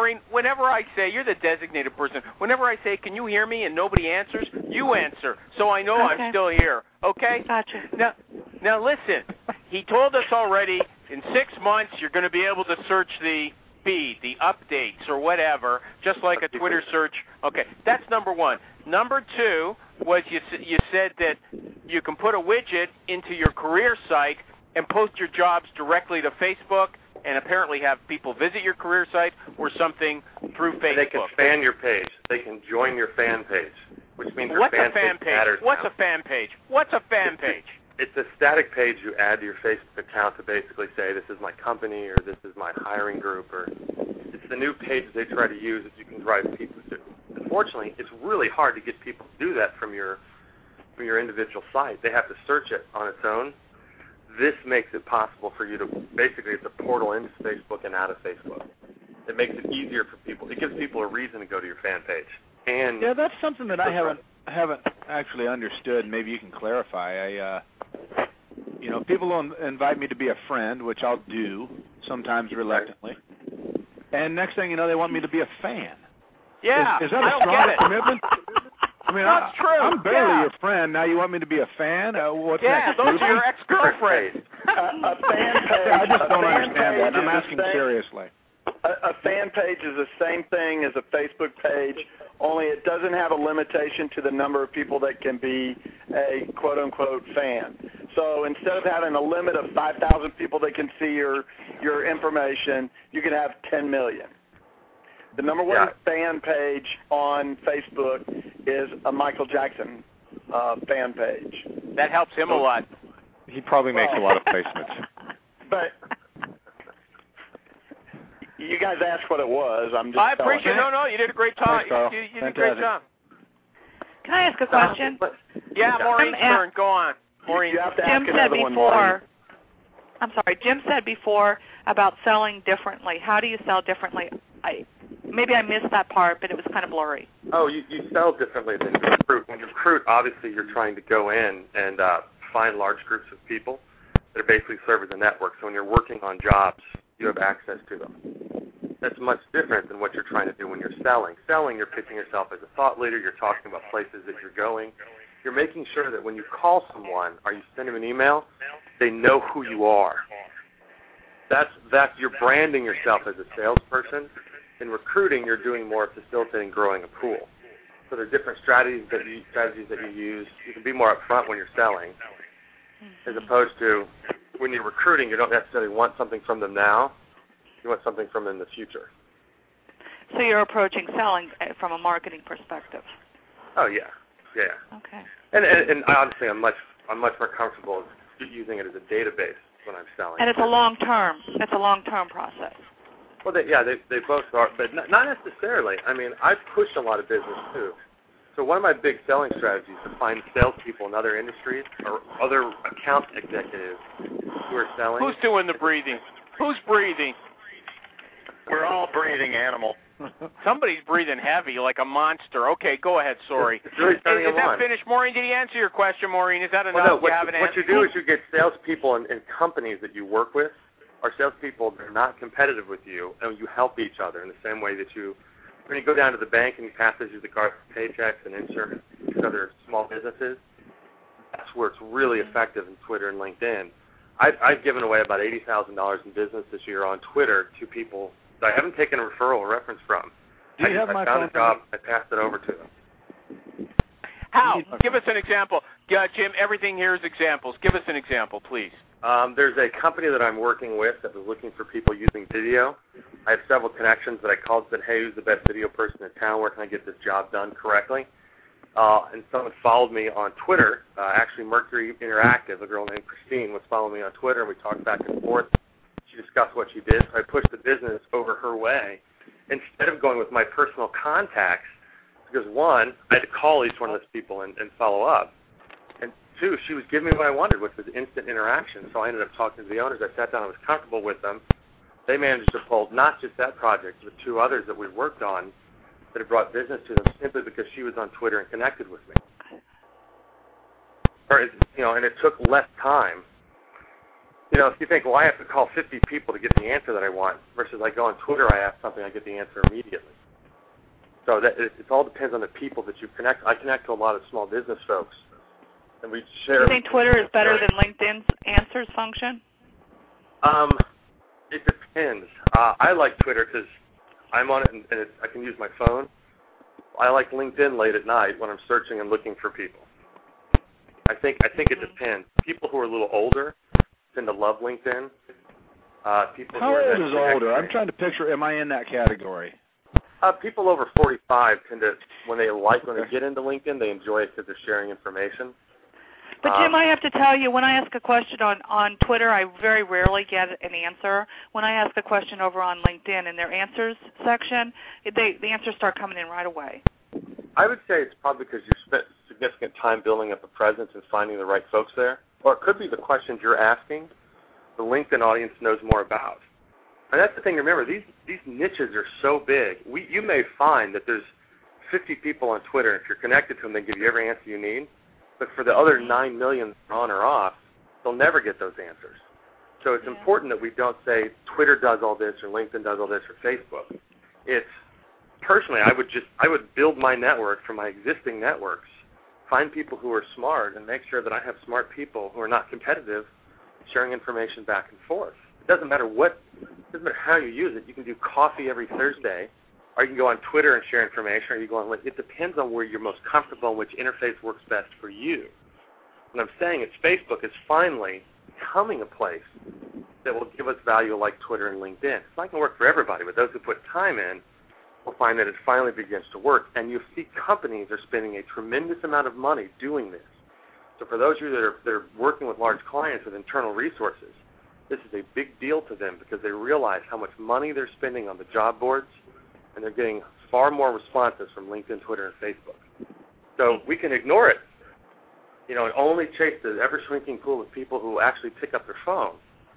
I say, you're the designated person, whenever I say, can you hear me, and nobody answers, you answer, so I know I'm still here, okay? Gotcha. Now listen, he told us already, in 6 months, you're going to be able to search the feed, the updates, or whatever, just like a Twitter search. Okay, that's number one. Number two was you said that you can put a widget into your career site and post your jobs directly to Facebook, and apparently have people visit your career site or something through Facebook. They can fan your page. They can join your fan page, which means your fan page matters What's now. a fan page? What's a fan page? It's a static page you add to your Facebook account to basically say, this is my company, or this is my hiring group, or it's the new page they try to use that you can drive people to. Unfortunately, it's really hard to get people to do that from your individual site. They have to search it on its own. This makes it possible for you to, basically, it's a portal into Facebook and out of Facebook. It makes it easier for people. It gives people a reason to go to your fan page. And yeah, that's something that I haven't actually understood. Maybe you can clarify. People will invite me to be a friend, which I'll do, sometimes reluctantly. And next thing you know, they want me to be a fan. Yeah, is that a strong commitment? I mean, that's true. I'm barely your friend. Now you want me to be a fan? What's next? Those are your ex-girlfriends. A fan page. I just don't understand that. I'm asking seriously. A fan page is the same thing as a Facebook page, only it doesn't have a limitation to the number of people that can be a quote-unquote fan. So instead of having a limit of 5,000 people that can see your information, you can have 10 million. The number one fan page on Facebook is a Michael Jackson fan page. That helps him a lot. He probably makes a lot of placements. But you guys asked what it was. I appreciate it. No, you did a great job. Thanks, you did a great job. Can I ask a question? Yeah, Maureen's turn. Go on. Maureen. You have to Jim ask said another one, before. Maureen. I'm sorry. Jim said before about selling differently. How do you sell differently? Maybe I missed that part, but it was kind of blurry. Oh, you sell differently than you recruit. When you recruit, obviously you're trying to go in and find large groups of people that basically serve as a network. So when you're working on jobs, you have access to them. That's much different than what you're trying to do when you're selling. Selling, you're pitching yourself as a thought leader. You're talking about places that you're going. You're making sure that when you call someone or you send them an email, they know who you are. That's you're branding yourself as a salesperson. In recruiting, you're doing more facilitating growing a pool. So there are different strategies that you use. You can be more upfront when you're selling, as opposed to when you're recruiting, you don't necessarily want something from them now. You want something from them in the future. So you're approaching selling from a marketing perspective. Oh yeah. Okay. And honestly, I'm much more comfortable using it as a database when I'm selling. And it's a long-term. It's a long-term process. Well, they both are, but not necessarily. I mean, I've pushed a lot of business too. So one of my big selling strategies is to find salespeople in other industries or other account executives who are selling. Who's doing the breathing? Who's breathing? We're all breathing animal. Somebody's breathing heavy like a monster. Okay, go ahead. Sorry. It's really turning is that finished, Maureen? Did he answer your question, Maureen? Is that enough? Well, no, what you do is you get salespeople in companies that you work with, or salespeople that are not competitive with you, and you help each other in the same way that when you go down to the bank and you pass you the card paychecks and insert other small businesses, that's where it's really effective in Twitter and LinkedIn. I've given away about $80,000 in business this year on Twitter to people that I haven't taken a referral or reference from. Do you have my found phone a job, I passed it over to them. How? Give us an example. Jim, everything here is examples. Give us an example, please. There's a company that I'm working with that was looking for people using video. I have several connections that I called and said, hey, who's the best video person in town? Where can I get this job done correctly? And someone followed me on Twitter. Actually, Mercury Interactive, a girl named Christine, was following me on Twitter, and we talked back and forth. She discussed what she did, so I pushed the business over her way instead of going with my personal contacts, because, one, I had to call each one of those people and follow up. And two, she was giving me what I wanted, which was instant interaction. So I ended up talking to the owners. I sat down. I was comfortable with them. They managed to pull not just that project, but two others that we worked on that had brought business to them simply because she was on Twitter and connected with me. And it took less time. If you think, well, I have to call 50 people to get the answer that I want, versus I go on Twitter, I ask something, I get the answer immediately. So it all depends on the people that you connect. I connect to a lot of small business folks, and we share. Do you think Twitter is better than LinkedIn's answers function? It depends. I like Twitter because I'm on it and I can use my phone. I like LinkedIn late at night when I'm searching and looking for people. I think it depends. People who are a little older tend to love LinkedIn. People How old is older? I'm trying to picture. Am I in that category? People over 45 tend to, when they get into LinkedIn, they enjoy it because they're sharing information. But, Jim, I have to tell you, when I ask a question on Twitter, I very rarely get an answer. When I ask a question over on LinkedIn in their answers section, the answers start coming in right away. I would say it's probably because you spent significant time building up a presence and finding the right folks there. Or it could be the questions you're asking, the LinkedIn audience knows more about. And that's the thing to remember. These niches are so big. You may find that there's 50 people on Twitter, and if you're connected to them, they give you every answer you need. But for the other 9 million on or off, they'll never get those answers. So it's important that we don't say Twitter does all this or LinkedIn does all this or Facebook. It's personally, I would build my network from my existing networks, find people who are smart, and make sure that I have smart people who are not competitive, sharing information back and forth. It doesn't matter how you use it. You can do coffee every Thursday, or you can go on Twitter and share information, or you go on. It depends on where you're most comfortable and which interface works best for you. What I'm saying is Facebook is finally becoming a place that will give us value like Twitter and LinkedIn. It's not going to work for everybody, but those who put time in will find that it finally begins to work. And you see companies are spending a tremendous amount of money doing this. So for those of you that are working with large clients with internal resources, this is a big deal to them because they realize how much money they're spending on the job boards, and they're getting far more responses from LinkedIn, Twitter, and Facebook. So we can ignore it, and only chase the ever-shrinking pool of people who actually pick up their phone.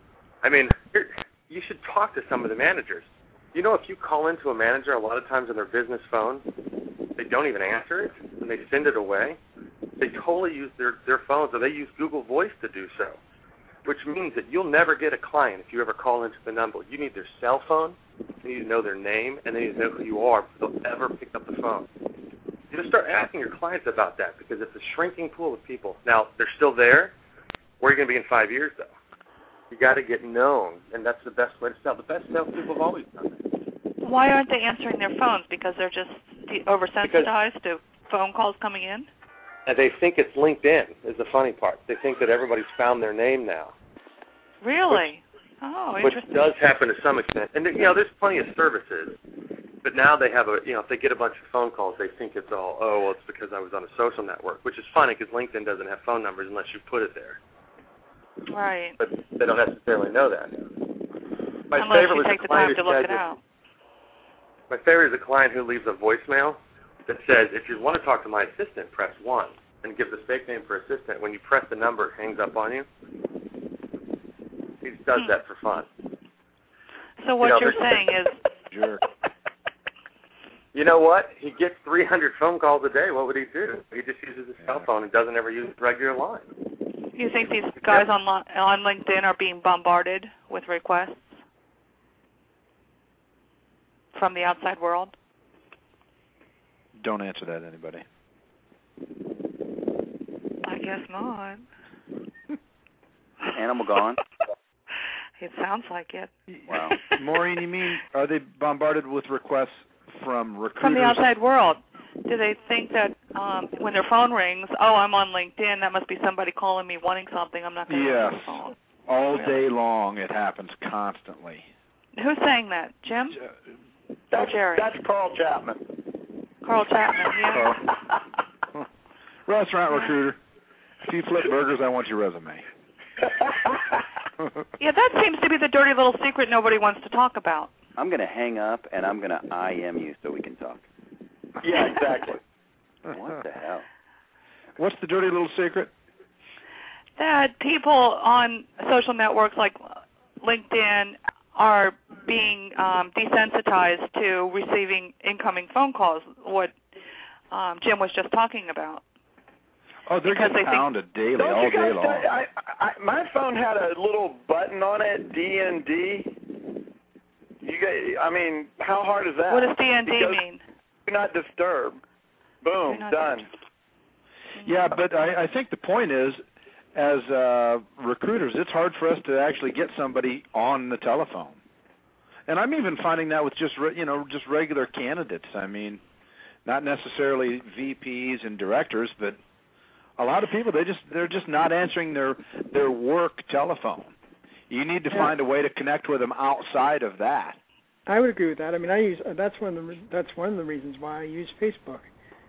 I mean, you should talk to some of the managers. If you call into a manager, a lot of times on their business phone, they don't even answer it, and they send it away. They totally use their phones, or they use Google Voice to do so, which means that you'll never get a client if you ever call into the number. You need their cell phone, you need to know their name, and they need to know who you are before they'll ever pick up the phone. You just start asking your clients about that because it's a shrinking pool of people. Now, they're still there. Where are you going to be in 5 years, though? You got to get known, and that's the best way to sell. The best salespeople have always done that. Why aren't they answering their phones? Because they're just oversensitized to phone calls coming in? And they think it's LinkedIn is the funny part. They think that everybody's found their name now. Really? Which Interesting. does happen to some extent. And, there's plenty of services. But now they have if they get a bunch of phone calls, they think it's all, it's because I was on a social network, which is funny because LinkedIn doesn't have phone numbers unless you put it there. Right. But they don't necessarily know that. My Unless favorite you was take the the client time to who look said it out. My favorite is a client who leaves a voicemail that says, if you want to talk to my assistant, press 1, and gives a fake name for assistant. When you press the number, it hangs up on you. He does that for fun. So what you're saying is... Jerk. You know what? He gets 300 phone calls a day. What would he do? He just uses his cell phone and doesn't ever use his regular line. You think these guys on LinkedIn are being bombarded with requests from the outside world? Don't answer that, anybody. I guess not. Animal gone? It sounds like it. Wow. Maureen, you mean, are they bombarded with requests from recruiters? From the outside world. Do they think that when their phone rings, oh, I'm on LinkedIn, that must be somebody calling me wanting something, I'm not going to answer the phone? All day long it happens constantly. Who's saying that? Jim? Or Jerry? That's Carl Chapman. Carl Chapman, yeah. Restaurant recruiter. If you flip burgers, I want your resume. Yeah, that seems to be the dirty little secret nobody wants to talk about. I'm going to hang up, and I'm going to IM you so we can talk. Yeah, exactly. What the hell? What's the dirty little secret? That people on social networks like LinkedIn are being desensitized to receiving incoming phone calls, what Jim was just talking about. Oh, they're getting pounded daily, Don't all you guys day long. My phone had a little button on it, DND. You guys, I mean, how hard is that? What does DND mean? Do not disturb. Boom, done. Yeah, but I think the point is, as recruiters, it's hard for us to actually get somebody on the telephone. And I'm even finding that with just regular candidates. I mean, not necessarily VPs and directors, but a lot of people they're just not answering their work telephone. You need to find a way to connect with them outside of that. I would agree with that. I mean, that's one of the reasons why I use Facebook.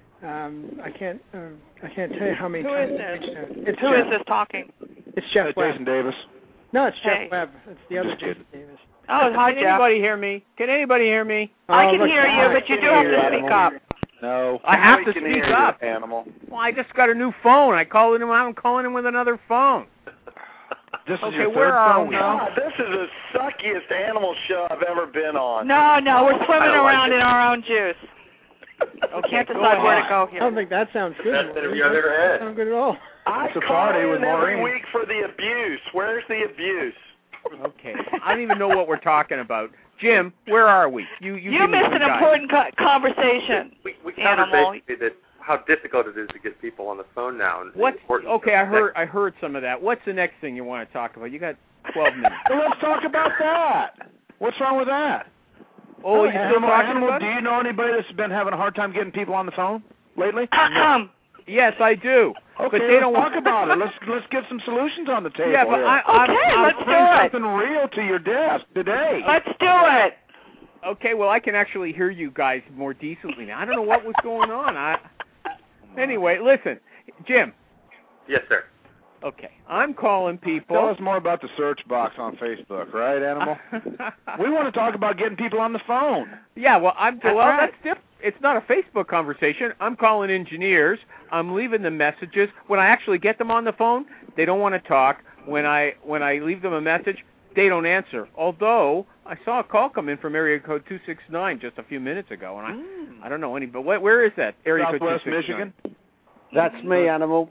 I can't tell you how many times. Who is this talking? It's Jeff Webb. Jason Davis. No, it's Jeff Webb. It's the other Jason Davis. Oh, hi, Can anybody hear me? Can anybody hear me? I can hear you, but you do have to speak up. No. I have to speak up. Animal. Well, I just got a new phone. I called him out. I'm calling him with another phone. This is okay, your where third are phone we? now? God, this is the suckiest animal show I've ever been on. No, we're swimming around in our own juice. Okay, can't decide where to go here. I don't think that sounds good. Best interview I've ever had. Sounds good at all. I It's a call party with in every Maureen. week for the abuse. Where's the abuse? Okay, I don't even know what we're talking about. Jim, where are we? You missed an important conversation. We covered Animal. basically how difficult it is to get people on the phone now. And Okay, I heard some of that. What's the next thing you want to talk about? You got 12 minutes. Well, let's talk about that. What's wrong with that? Oh, you still talking about Do you know anybody that's been having a hard time getting people on the phone lately? Yes, I do. Okay, but they don't talk about it. Let's get some solutions on the table. Yeah, but here. let's do bring it. something real to your desk today. Let's do it. Okay, well, I can actually hear you guys more decently now. I don't know what was going on. Anyway, listen, Jim. Yes, sir. Okay, I'm calling people. Tell us more about the search box on Facebook, right, Animal? We want to talk about getting people on the phone. Yeah, well, that's different. It's not a Facebook conversation. I'm calling engineers. I'm leaving them messages. When I actually get them on the phone, they don't want to talk. When I leave them a message, they don't answer. Although I saw a call come in from area code 269 just a few minutes ago, and I don't know any. But where is that area code 269? Michigan. That's me, Animal.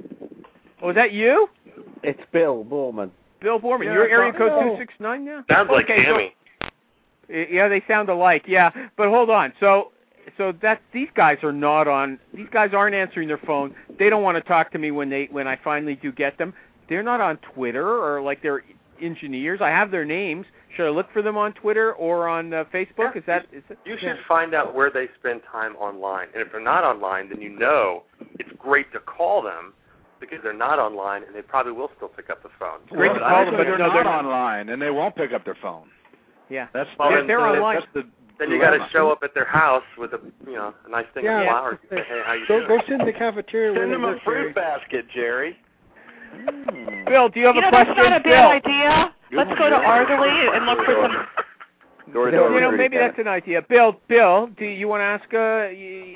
Oh, is that you? It's Bill Borman. Bill Borman. You're area code 269 now? Sounds like Tammy. Yeah, they sound alike. Yeah, but hold on. So these guys are not on. These guys aren't answering their phone. They don't want to talk to me when I finally do get them. They're not on Twitter or like they're engineers. I have their names. Should I look for them on Twitter or on Facebook? Yeah. You should find out where they spend time online. And if they're not online, then you know it's great to call them because they're not online and they probably will still pick up the phone. It's great to call them, but they're not online and they won't pick up their phone. Yeah, they're online. Then you got to show up at their house with a nice thing of flowers. Go Hey, how you doing? Go sit in the cafeteria. Send them a fruit basket, Jerry. Bill, do you have a question? That's not a bad idea. Let's go to Argally and look for some. Maybe that's an idea. Bill, do you want to ask? I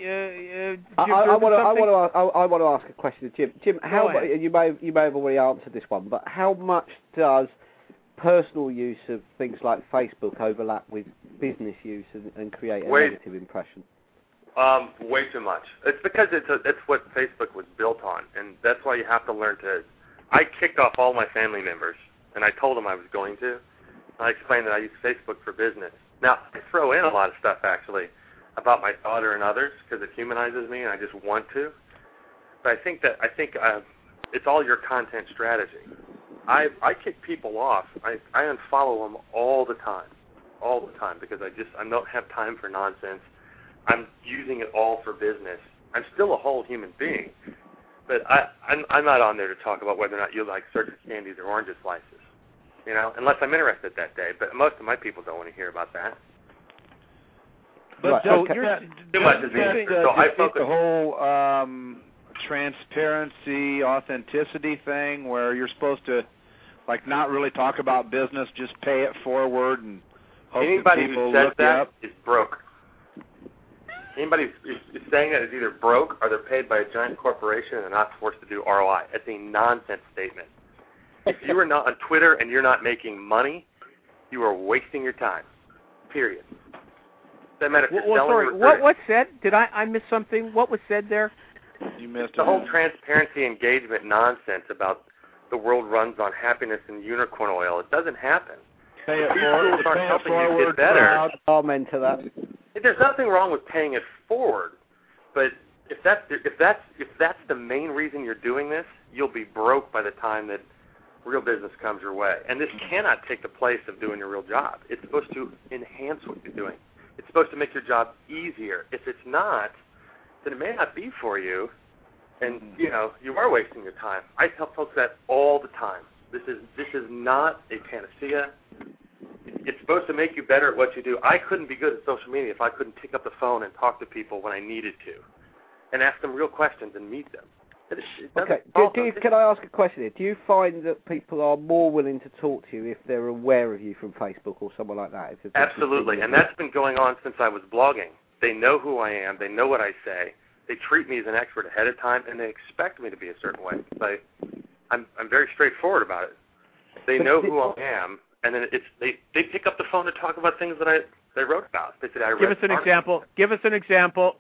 want to ask a question to Jim. Jim, you may have already answered this one, but how much does personal use of things like Facebook overlap with business use and create a negative impression? Way too much. It's because it's what Facebook was built on, and that's why you have to learn to. I kicked off all my family members, and I told them I was going to. I explained that I use Facebook for business. Now, I throw in a lot of stuff, actually, about my daughter and others, because it humanizes me, and I just want to. But I think it's all your content strategy. I kick people off. I unfollow them all the time, because I don't have time for nonsense. I'm using it all for business. I'm still a whole human being, but I'm not on there to talk about whether or not you like certain candies or orange slices. Unless I'm interested that day. But most of my people don't want to hear about that. But too much is easy. So I focus the whole transparency, authenticity thing, where you're supposed to, not really talk about business, just pay it forward and hope anybody that people who says look that up. Is broke. Anybody who's saying that is either broke or they're paid by a giant corporation and they're not forced to do ROI. It's a nonsense statement. If you are not on Twitter and you're not making money, you are wasting your time. Period. Doesn't matter if you're selling or what said? Did I miss something? What was said there? You missed the whole transparency engagement nonsense about the world runs on happiness and unicorn oil. It doesn't happen. Pay it These forward. tools aren't helping you forward, get better. Amen to that. There's nothing wrong with paying it forward, but if that's the main reason you're doing this, you'll be broke by the time that real business comes your way. And this cannot take the place of doing your real job. It's supposed to enhance what you're doing. It's supposed to make your job easier. If it's not, then it may not be for you, and you are wasting your time. I tell folks that all the time. This is not a panacea. It's supposed to make you better at what you do. I couldn't be good at social media if I couldn't pick up the phone and talk to people when I needed to, and ask them real questions and meet them. Okay. Can I ask a question here? Do you find that people are more willing to talk to you if they're aware of you from Facebook or someone like that? Absolutely, and that's been going on since I was blogging. They know who I am. They know what I say. They treat me as an expert ahead of time, and they expect me to be a certain way. I'm very straightforward about it. They know who I am, and then they pick up the phone to talk about things that I wrote about. They said, Give us an example. Give us an example.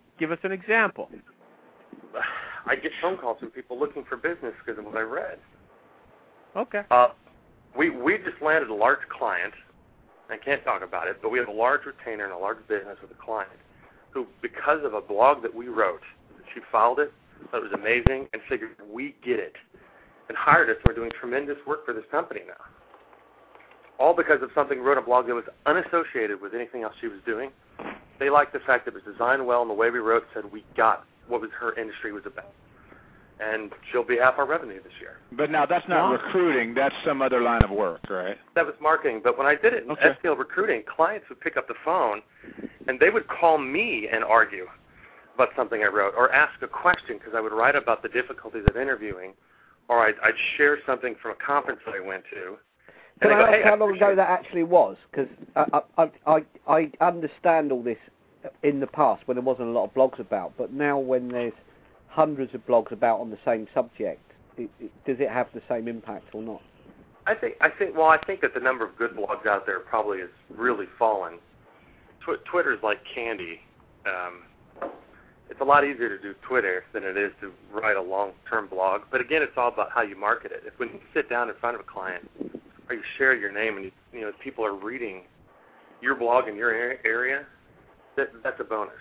I get phone calls from people looking for business because of what I read. Okay. We just landed a large client. I can't talk about it, but we have a large retainer and a large business with a client who, because of a blog that we wrote, she followed it, thought it was amazing, and figured we get it, and hired us. We're doing tremendous work for this company now. All because of something we wrote on a blog that was unassociated with anything else she was doing. They liked the fact that it was designed well, and the way we wrote said we got what her industry was about. And she'll be half our revenue this year. But now that's not recruiting. That's some other line of work, right? That was marketing. But when I did it in STL recruiting, clients would pick up the phone, and they would call me and argue about something I wrote or ask a question because I would write about the difficulties of interviewing, or I'd share something from a conference that I went to. Can I ask how long ago that actually was? Because I understand all this in the past when there wasn't a lot of blogs about, but now when there's hundreds of blogs about on the same subject, does it have the same impact or not? I think that the number of good blogs out there probably has really fallen. Twitter's like candy. It's a lot easier to do Twitter than it is to write a long-term blog. But again, it's all about how you market it. When you sit down in front of a client or you share your name and people are reading your blog in your area, that's a bonus.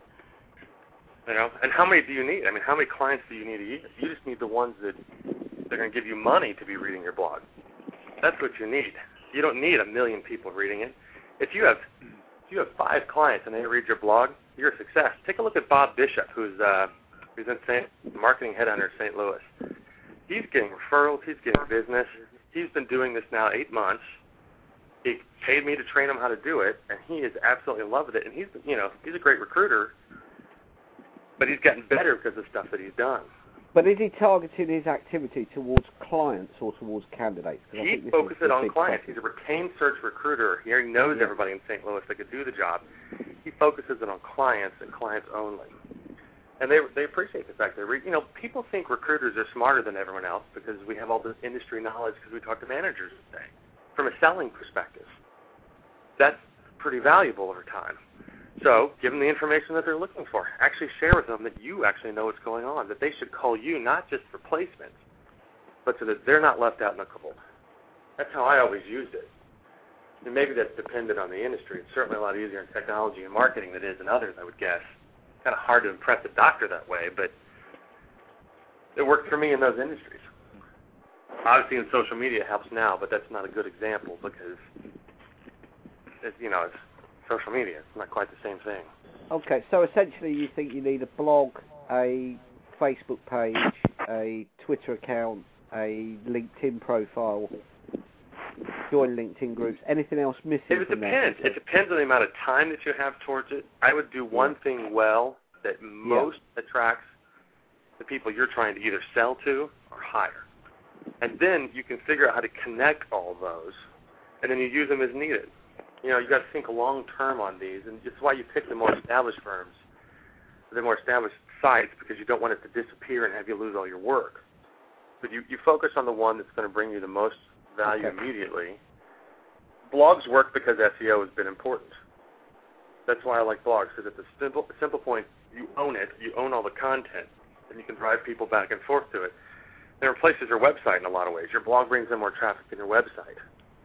And how many do you need? I mean, how many clients do you need a year? You just need the ones that they're going to give you money to be reading your blog. That's what you need. You don't need 1 million people reading it. If you have 5 clients and they read your blog, you're a success. Take a look at Bob Bishop, who's in marketing headhunter in St. Louis. He's getting referrals. He's getting business. He's been doing this now 8 months. He paid me to train him how to do it, and he is absolutely in love with it. And he's a great recruiter, but he's gotten better because of the stuff that he's done. But is he targeting his activity towards clients or towards candidates? He focuses on clients. He's a retained search recruiter. He already knows everybody in St. Louis that could do the job. He focuses it on clients and clients only. And they appreciate the fact that, people think recruiters are smarter than everyone else because we have all this industry knowledge because we talk to managers today. From a selling perspective, that's pretty valuable over time. So give them the information that they're looking for. Actually share with them that you actually know what's going on, that they should call you not just for placements, but so that they're not left out in the cold. That's how I always used it. And maybe that's dependent on the industry. It's certainly a lot easier in technology and marketing than it is in others, I would guess. Kind of hard to impress a doctor that way, but it worked for me in those industries. Obviously, in social media it helps now, but that's not a good example because it's social media. It's not quite the same thing. Okay, so essentially you think you need a blog, a Facebook page, a Twitter account, a LinkedIn profile, join LinkedIn groups, anything else missing? It depends. It depends on the amount of time that you have towards it. I would do one thing well that most attracts the people you're trying to either sell to or hire. And then you can figure out how to connect all those, and then you use them as needed. You've got to think long-term on these, and that's why you pick the more established firms, the more established sites, because you don't want it to disappear and have you lose all your work. But you focus on the one that's going to bring you the most value immediately. Blogs work because SEO has been important. That's why I like blogs, because at the simple point, you own it, you own all the content, and you can drive people back and forth to it. It replaces your website in a lot of ways. Your blog brings in more traffic than your website.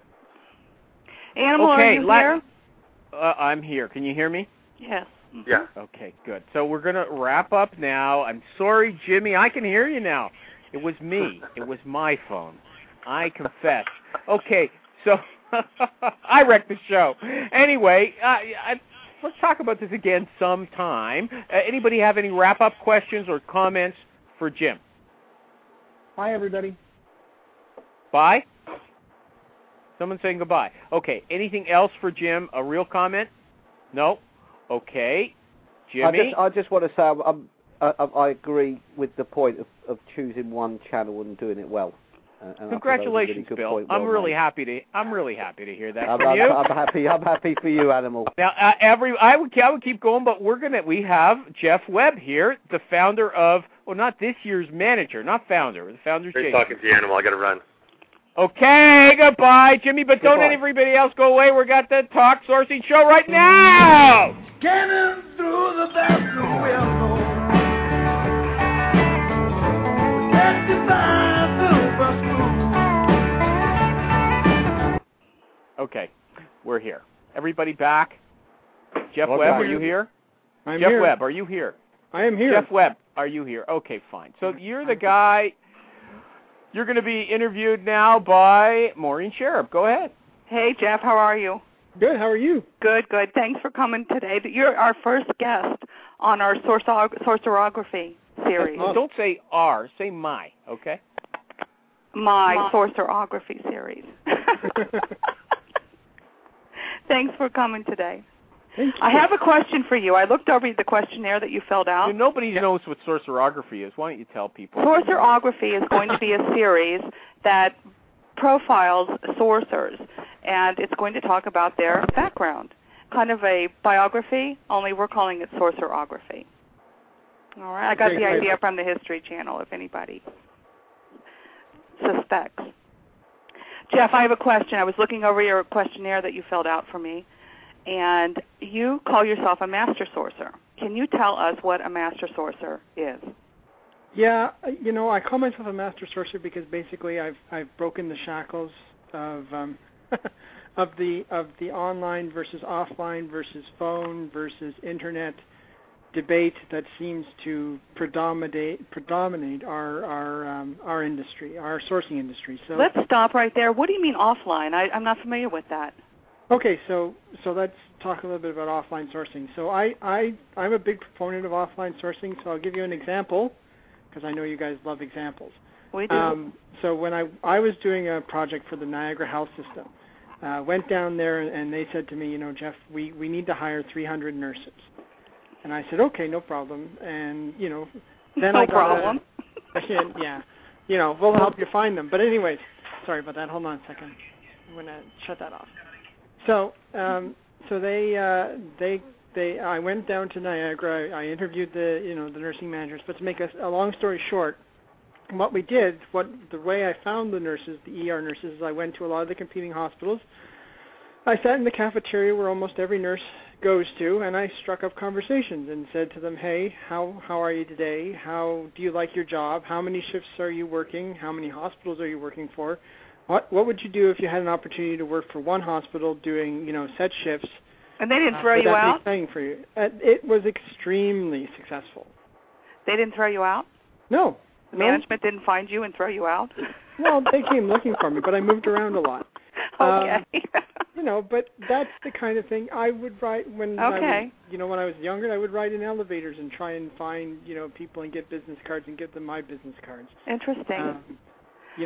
Animal, are you here? I'm here. Can you hear me? Yes. Yeah. Okay, good. So we're going to wrap up now. I'm sorry, Jimmy. I can hear you now. It was me. It was my phone. I confess. Okay, so I wrecked the show. Anyway, let's talk about this again sometime. Anybody have any wrap-up questions or comments for Jim? Bye, everybody. Bye? Someone's saying goodbye. Okay, anything else for Jim? A real comment? No? Okay. Jimmy? I just want to say I agree with the point of choosing one channel and doing it well. Congratulations, really Bill. I'm really happy to hear that from you. I'm happy for you, Animal. Now, I would keep going, but we have Jeff Webb here, the founder of, not this year's manager, not founder. The founder's Great talking to you, Animal. I got to run. Okay, goodbye, Jimmy, but don't let everybody else go away. We got the Talk Sourcing show right now. Scanning through the bathroom window. Okay, we're here. Everybody back? Jeff Webb, are you here? I'm Jeff here. Webb, are you here? I am here. Jeff Webb, are you here? Okay, fine. So you're the guy. You're going to be interviewed now by Maureen Sharp. Go ahead. Hey, Jeff, how are you? Good, how are you? Good. Thanks for coming today. You're our first guest on our Sorcerography series. Don't say our, say my, okay? My Sorcerography series. Thanks for coming today. Thank you. I have a question for you. I looked over the questionnaire that you filled out. Nobody knows what sorcerography is. Why don't you tell people? Sorcerography is going to be a series that profiles sorcerers, and it's going to talk about their background. Kind of a biography, only we're calling it sorcerography. All right, I got the idea from the History Channel, if anybody suspects. Jeff, I have a question. I was looking over your questionnaire that you filled out for me, and you call yourself a master sorcerer. Can you tell us what a master sorcerer is? Yeah, I call myself a master sorcerer because basically I've broken the shackles of of the online versus offline versus phone versus internet debate that seems to predominate our industry, our sourcing industry. So let's stop right there. What do you mean offline? I'm not familiar with that. Okay, so let's talk a little bit about offline sourcing. So I'm a big proponent of offline sourcing. So I'll give you an example because I know you guys love examples. We do. So when I was doing a project for the Niagara Health System, went down there and they said to me, Jeff, we need to hire 300 nurses. And I said, okay, no problem. And, then no problem. Yeah, we'll help you find them. But anyways, sorry about that. Hold on a second. I'm gonna shut that off. So, I went down to Niagara. I interviewed the nursing managers. But to make a long story short, what we did, the way I found the nurses, the ER nurses, is I went to a lot of the competing hospitals. I sat in the cafeteria where almost every nurse goes to, and I struck up conversations and said to them, hey, how are you today? How do you like your job? How many shifts are you working? How many hospitals are you working for? What would you do if you had an opportunity to work for one hospital doing, set shifts? And they didn't throw you out? Exciting for you. It was extremely successsul. They didn't throw you out? No. Management didn't find you and throw you out? Well, they came looking for me, but I moved around a lot. Okay. But that's the kind of thing I would write when I was younger. I would write in elevators and try and find people and get business cards and give them my business cards. Interesting. Who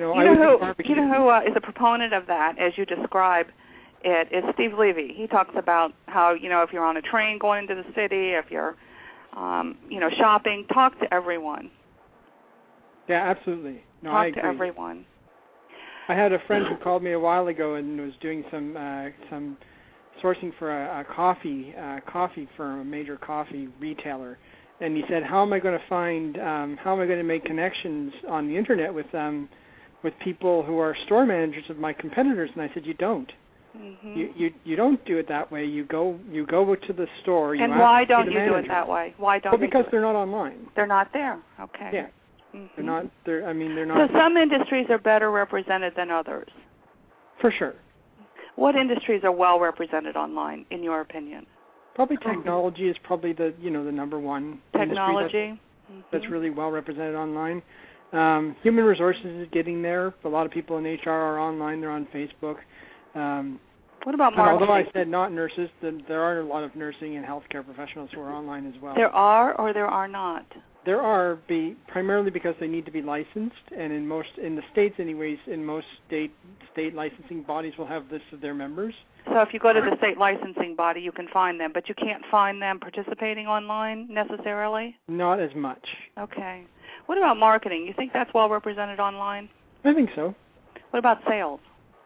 is a proponent of that, as you describe it, is Steve Levy. He talks about how if you're on a train going into the city, if you're shopping, talk to everyone. Yeah, absolutely. No, talk I agree. to everyone. I had a friend who called me a while ago and was doing some sourcing for a coffee firm, a major coffee retailer, and he said, "How am I going to make connections on the internet with people who are store managers of my competitors?" And I said, "You don't. Mm-hmm. You don't do it that way. You go to the store. And why don't you do it that way? Why don't? Well, because they're not online. They're not there. Okay. Yeah. Mm-hmm. They're not. So some industries are better represented than others. For sure. What industries are well represented online, in your opinion? Probably technology is probably the number one technology industry that's really well represented online. Human resources is getting there. A lot of people in HR are online. They're on Facebook. What about marketing? Although I said not nurses, there are a lot of nursing and healthcare professionals who are online as well. There are, or there are not? There are, primarily because they need to be licensed, and in the states, anyways, in most state licensing bodies will have lists of their members. So if you go to the state licensing body, you can find them, but you can't find them participating online necessarily? Not as much. Okay. What about marketing? You think that's well represented online? I think so. What about sales?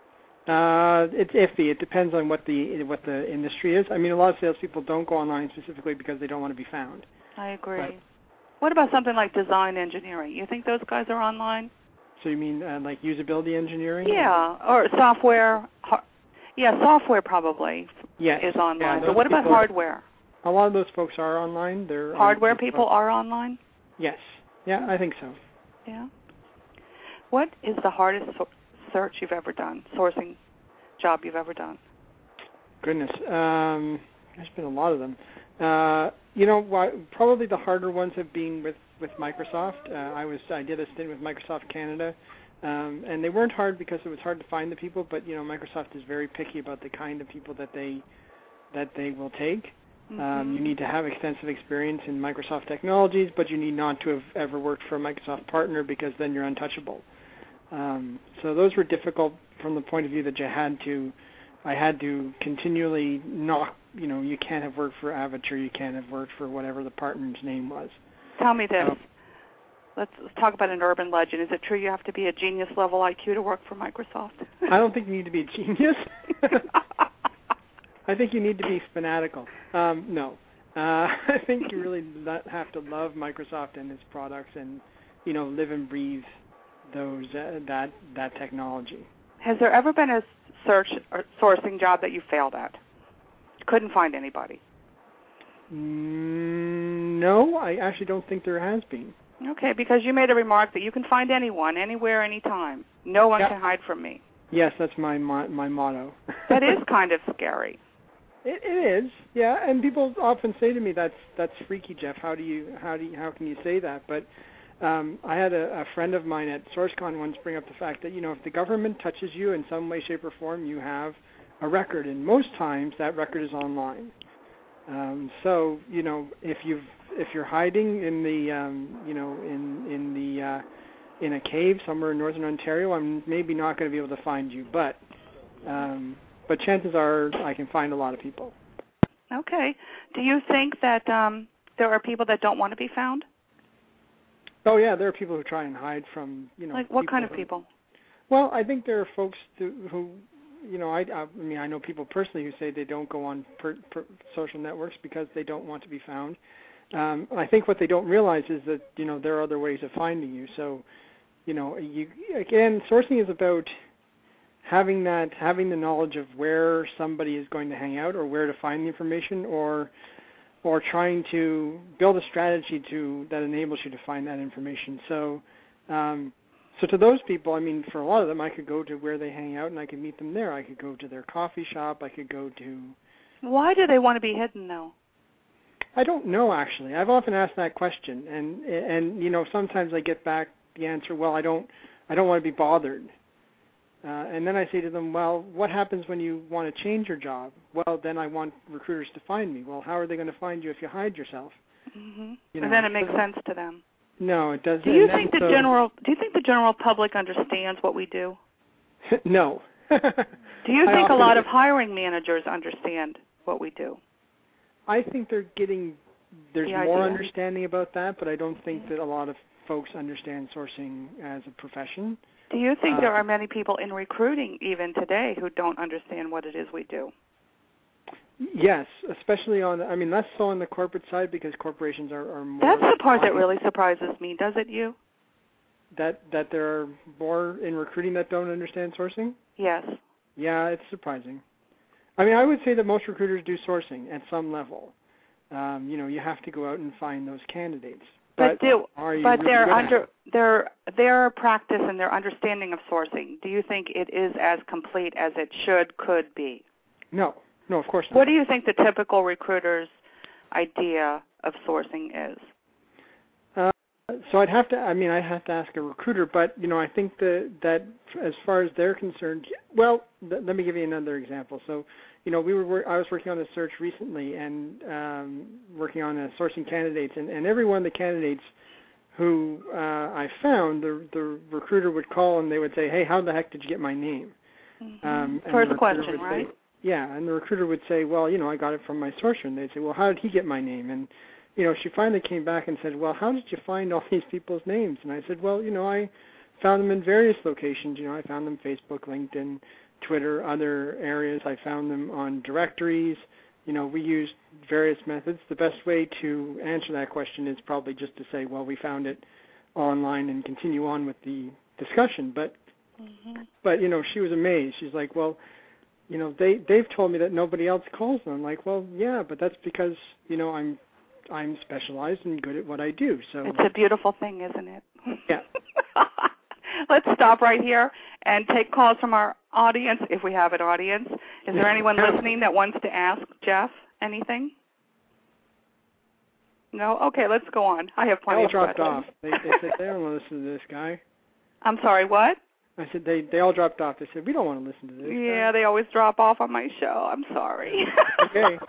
It's iffy. It depends on what the industry is. I mean, a lot of salespeople don't go online specifically because they don't want to be found. I agree. What about something like design engineering? You think those guys are online? So you mean like usability engineering? Yeah, or software. Software probably is online. Yeah, but what about hardware? A lot of those folks are online. Hardware people are online? Yes. Yeah, I think so. Yeah. What is the hardest search you've ever done, sourcing job you've ever done? Goodness. There's been a lot of them. Probably the harder ones have been with Microsoft. I did a stint with Microsoft Canada, and they weren't hard because it was hard to find the people. But Microsoft is very picky about the kind of people that they will take. Mm-hmm. You need to have extensive experience in Microsoft technologies, but you need not to have ever worked for a Microsoft partner because then you're untouchable. So those were difficult from the point of view that I had to continually knock. You can't have worked for Avature, you can't have worked for whatever the partner's name was. Tell me this. Let's talk about an urban legend. Is it true you have to be a genius level IQ to work for Microsoft? I don't think you need to be a genius. I think you need to be fanatical. No. I think you really have to love Microsoft and its products and, live and breathe that technology. Has there ever been a search or sourcing job that you failed at? Couldn't find anybody? No, I actually don't think there has been. Okay, because you made a remark that you can find anyone, anywhere, anytime. No one can hide from me. Yes, that's my motto. That is kind of scary. It is, yeah. And people often say to me, "That's freaky, Jeff. How can you say that?" But I had a friend of mine at SourceCon once bring up the fact that if the government touches you in some way, shape, or form, you have a record, and most times that record is online. So if you're hiding in the in a cave somewhere in northern Ontario, I'm maybe not going to be able to find you, but chances are I can find a lot of people. Okay. Do you think that there are people that don't want to be found? Oh yeah, there are people who try and hide from, Like what kind of people? Well, I think there are folks who I mean, I know people personally who say they don't go on social networks because they don't want to be found. I think what they don't realize is that, there are other ways of finding you. So, sourcing is about having the knowledge of where somebody is going to hang out or where to find the information, or trying to build a strategy that enables you to find that information. So, so to those people, I mean, for a lot of them, I could go to where they hang out and I could meet them there. I could go to their coffee shop. I could go to... Why do they want to be hidden, though? I don't know, actually. I've often asked that question, and sometimes I get back the answer, well, I don't want to be bothered. And then I say to them, well, what happens when you want to change your job? Well, then I want recruiters to find me. Well, how are they going to find you if you hide yourself? Mm-hmm. And then it makes sense to them. No, it doesn't. Do you think the general public understands what we do? No. Do you think a lot of hiring managers understand what we do? I think there's more understanding about that, but I don't think that a lot of folks understand sourcing as a profession. Do you think there are many people in recruiting even today who don't understand what it is we do? Yes, especially less so on the corporate side, because corporations are more... That's the part that really surprises me, does it you? That there are more in recruiting that don't understand sourcing? Yes. Yeah, it's surprising. I mean, I would say that most recruiters do sourcing at some level. You have to go out and find those candidates. But their practice and their understanding of sourcing, do you think it is as complete as it could be? No, of course not. What do you think the typical recruiter's idea of sourcing is? So I'd have to ask a recruiter, but I think that as far as they're concerned, well, let me give you another example. So, I was working on a search recently and working on sourcing candidates, and every one of the candidates who I found, the recruiter would call and they would say, "Hey, how the heck did you get my name?" First question, right? Yeah, and the recruiter would say, "Well, I got it from my sourcer," and they'd say, "Well, how did he get my name?" And she finally came back and said, "Well, how did you find all these people's names?" And I said, "Well, I found them in various locations. I found them Facebook, LinkedIn, Twitter, other areas. I found them on directories. We used various methods. The best way to answer that question is probably just to say, well, we found it online and continue on with the discussion." But she was amazed. She's like, "Well, they've told me that nobody else calls them." I'm like, "Well, yeah, but that's because I'm specialized and good at what I do." So it's a beautiful thing, isn't it? Yeah. Let's stop right here and take calls from our audience, if we have an audience. Is there anyone listening that wants to ask Jeff anything? No? Okay, let's go on. I have plenty of questions. They all dropped off. They said they don't want to listen to this guy. I'm sorry, what? I said they all dropped off. They said, we don't want to listen to this guy. They always drop off on my show. I'm sorry. Okay.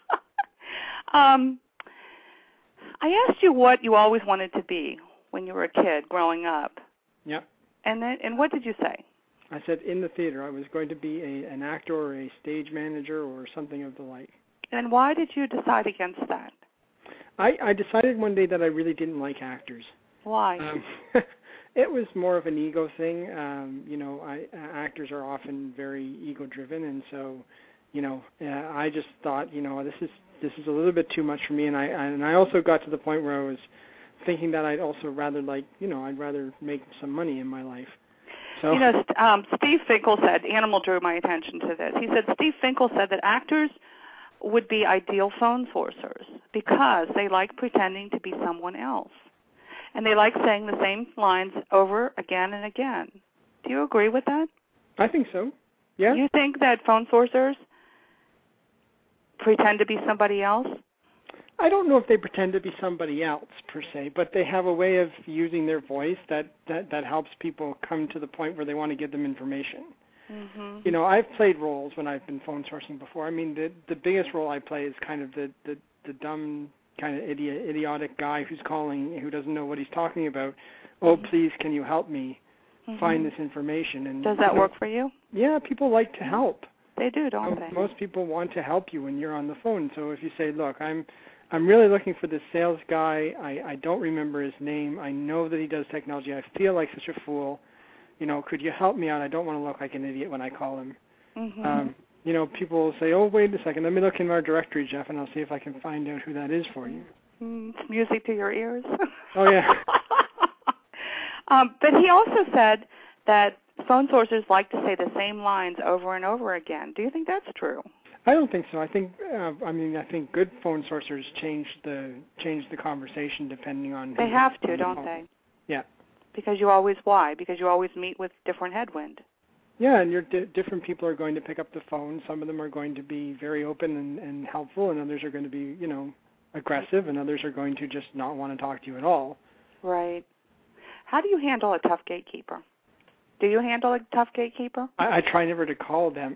I asked you what you always wanted to be when you were a kid growing up. Yep. And what did you say? I said in the theater I was going to be an actor or a stage manager or something of the like. And why did you decide against that? I decided one day that I really didn't like actors. Why? It was more of an ego thing. Actors are often very ego-driven, and so, I just thought, this is a little bit too much for me, and I also got to the point where I was thinking that I'd also rather I'd rather make some money in my life. So, Steve Finkel said, Animal drew my attention to this. He said Steve Finkel said that actors would be ideal phone sourcers because they like pretending to be someone else. And they like saying the same lines over again and again. Do you agree with that? I think so, yeah. You think that phone sourcers pretend to be somebody else? I don't know if they pretend to be somebody else, per se, but they have a way of using their voice that helps people come to the point where they want to give them information. Mm-hmm. I've played roles when I've been phone sourcing before. I mean, the biggest role I play is kind of the dumb, kind of idiotic guy who's calling, who doesn't know what he's talking about. Oh, please, can you help me find this information? And does that work for you? Yeah, people like to help. They do, don't they? Most people want to help you when you're on the phone. So if you say, look, I'm I'm really looking for this sales guy. I don't remember his name. I know that he does technology. I feel like such a fool. You know, could you help me out? I don't want to look like an idiot when I call him. Mm-hmm. You know, people will say, oh, wait a second, let me look in our directory, Jeff, and I'll see if I can find out who that is for you. It's music to your ears. Oh, yeah. But he also said that phone sources like to say the same lines over and over again. Do you think that's true? I don't think so. I think good phone sourcers change the conversation depending on. They have to, don't they? Yeah. Because you always meet with different headwind. Yeah, and different people are going to pick up the phone. Some of them are going to be very open and helpful, and others are going to be, you know, aggressive, and others are going to just not want to talk to you at all. Right. How do you handle a tough gatekeeper? Do you handle a tough gatekeeper? I try never to call them.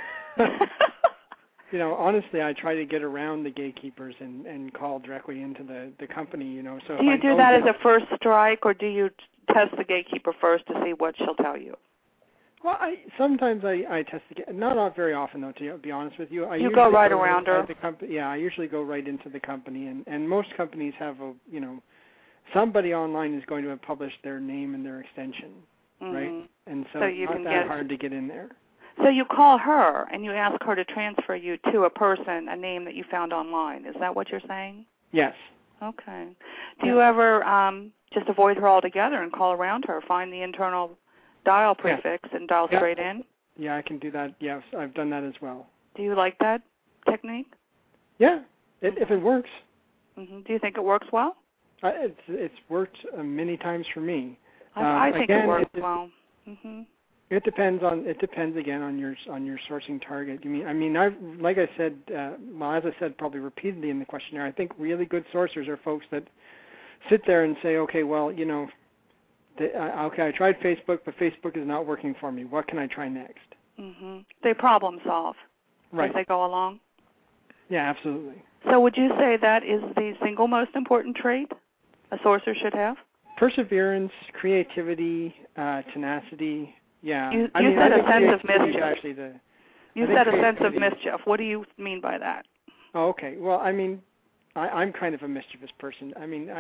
You know, honestly, I try to get around the gatekeepers and call directly into the company, you know. So do you do that as a first strike, or do you test the gatekeeper first to see what she'll tell you? Well, sometimes I test the not very often, though, to be honest with you. You go right around her? Yeah, I usually go right into the company, and most companies have somebody online is going to have published their name and their extension, right? And so it's not that hard to get in there. So you call her and you ask her to transfer you to a person, a name that you found online. Is that what you're saying? Yes. Okay. Do you ever just avoid her altogether and call around her, find the internal dial prefix and dial straight in? Yeah, I can do that. Yes, I've done that as well. Do you like that technique? Yeah, if it works. Mm-hmm. Do you think it works well? It's worked many times for me. I think it works well. Mm-hmm. It depends again on your sourcing target. Like I said, as I said probably repeatedly in the questionnaire, I think really good sourcers are folks that sit there and say, okay, well, you know, I tried Facebook, but Facebook is not working for me. What can I try next? Mm-hmm. They problem solve as they go along. Yeah, absolutely. So would you say that is the single most important trait a sourcer should have? Perseverance, creativity, tenacity. Yeah. You said a sense of mischief. You said a sense of mischief. What do you mean by that? Oh, okay. Well, I mean, I'm kind of a mischievous person. I mean,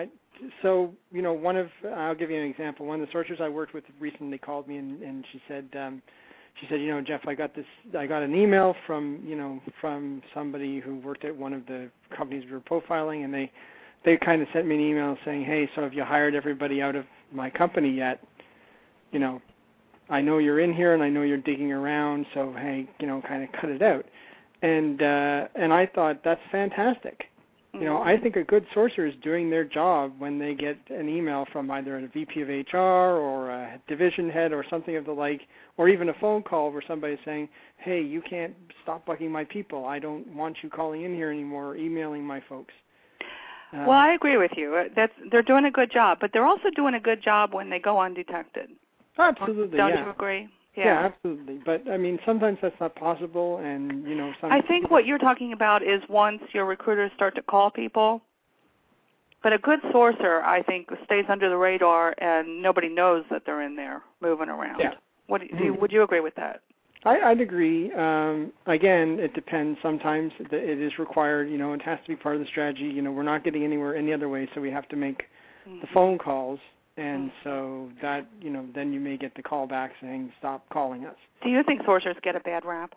I'll give you an example. One of the sourcers I worked with recently called me and she said, you know, Jeff, I got an email from somebody who worked at one of the companies we were profiling, and they kind of sent me an email saying, hey, so have you hired everybody out of my company yet? You know, I know you're in here and I know you're digging around, so hey, you know, kind of cut it out. And I thought that's fantastic. You know, I think a good sourcer is doing their job when they get an email from either a VP of HR or a division head or something of the like, or even a phone call where somebody's saying, hey, you can't stop bugging my people. I don't want you calling in here anymore or emailing my folks. Well, I agree with you. They're doing a good job, but they're also doing a good job when they go undetected. Absolutely, Don't you agree? Yeah, absolutely. But, I mean, sometimes that's not possible, and, you know... I think what you're talking about is once your recruiters start to call people. But a good sourcer, I think, stays under the radar, and nobody knows that they're in there moving around. Yeah. Would you agree with that? I'd agree. Again, it depends. Sometimes it is required. You know, it has to be part of the strategy. You know, we're not getting anywhere any other way, so we have to make the phone calls. And so that, you know, then you may get the call back saying, stop calling us. Do you think sourcers get a bad rap?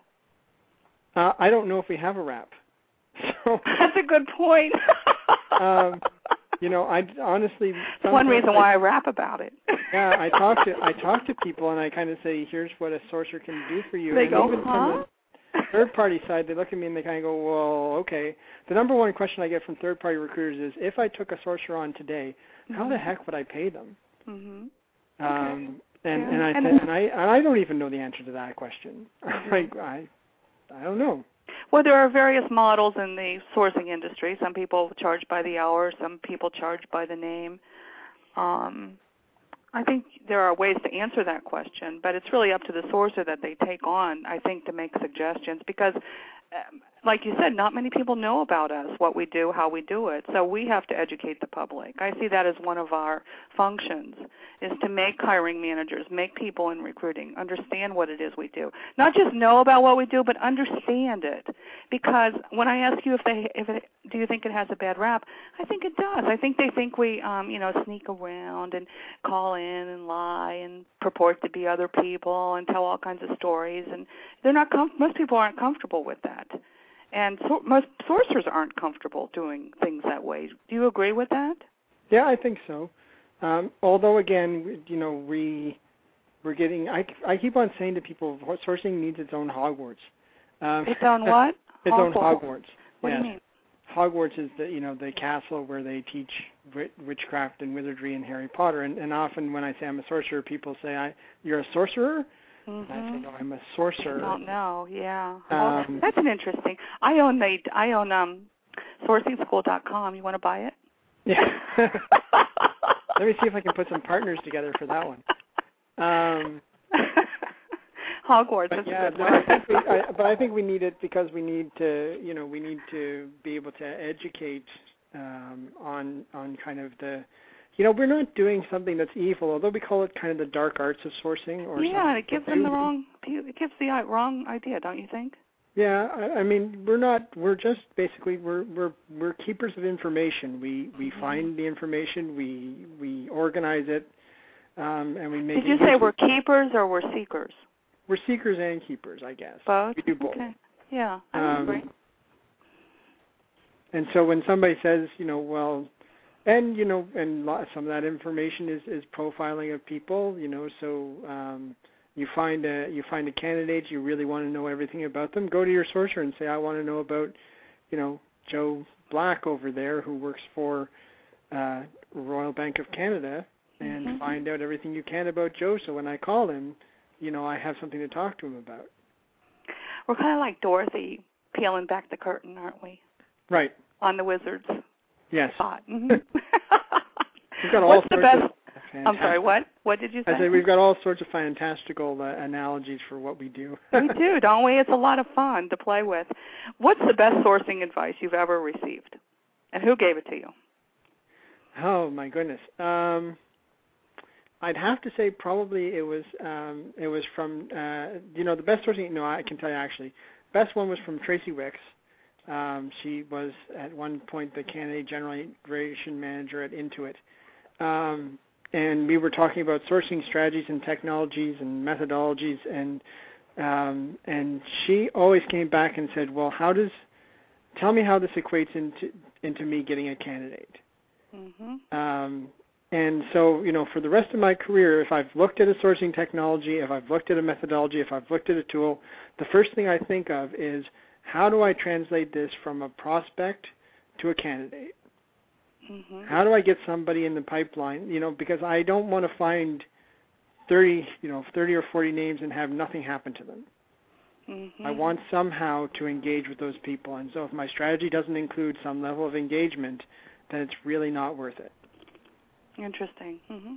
I don't know if we have a rap. So, that's a good point. You know, I honestly... It's one reason why I rap about it. Yeah, I talk to people and I kind of say, here's what a sourcer can do for you. They and go, even from the third-party side, they look at me and they kind of go, well, okay. The number one question I get from third-party recruiters is, if I took a sourcer on today, how the heck would I pay them? Mm-hmm. And I don't even know the answer to that question. I don't know. Well, there are various models in the sourcing industry. Some people charge by the hour. Some people charge by the name. I think there are ways to answer that question, but it's really up to the sourcer that they take on, I think, to make suggestions. Because like you said, not many people know about us, what we do, how we do it. So we have to educate the public. I see that as one of our functions, is to make hiring managers, make people in recruiting understand what it is we do. Not just know about what we do, but understand it. Because when I ask you do you think it has a bad rap, I think it does. I think they think we, sneak around and call in and lie and purport to be other people and tell all kinds of stories, and they're not. Most people aren't comfortable with that. And most sourcers aren't comfortable doing things that way. Do you agree with that? Yeah, I think so. Although, again, we're getting. I keep on saying to people, sourcing needs its own Hogwarts. Its own what? Its own Hogwarts. What do you mean? Hogwarts is the castle where they teach witchcraft and wizardry and Harry Potter. And often when I say I'm a sorcerer, people say, "You're a sorcerer?" Mm-hmm. I say, "No, I'm a sorcerer." Oh no, yeah. That's an interesting. I own sourcingschool.com. You want to buy it? Yeah. Let me see if I can put some partners together for that one. Hogwarts. I think we need it because we need to be able to educate on kind of the. We're not doing something that's evil, although we call it kind of the dark arts of sourcing. It gives them the wrong. It gives the wrong idea, don't you think? Yeah, I mean, we're not. We're just basically we're keepers of information. We find the information, we organize it, and we make. Did you say we're keepers or we're seekers? We're seekers and keepers, I guess. Both. We do both. Okay. Yeah, I agree. And so when somebody says, and some of that information is profiling of people, so you find a candidate, you really want to know everything about them, go to your sourcer and say, I want to know about, Joe Black over there who works for Royal Bank of Canada, and find out everything you can about Joe, so when I call him, I have something to talk to him about. We're kind of like Dorothy peeling back the curtain, aren't we? Right. On the wizards. Yes. Mm-hmm. We've got all sorts of I'm sorry, what? What did you say? I said we've got all sorts of fantastical analogies for what we do. We do, don't we? It's a lot of fun to play with. What's the best sourcing advice you've ever received? And who gave it to you? Oh, my goodness. I'd have to say probably it was from, the best sourcing, I can tell you actually. Best one was from Tracy Wicks. She was at one point the candidate generation manager at Intuit. And we were talking about sourcing strategies and technologies and methodologies, and she always came back and said, well, tell me how this equates into me getting a candidate. Mm-hmm. And so, for the rest of my career, if I've looked at a sourcing technology, if I've looked at a methodology, if I've looked at a tool, the first thing I think of is, how do I translate this from a prospect to a candidate? Mm-hmm. How do I get somebody in the pipeline? Because I don't want to find 30 or 40 names and have nothing happen to them. Mm-hmm. I want somehow to engage with those people. And so if my strategy doesn't include some level of engagement, then it's really not worth it. Interesting. Mm-hmm.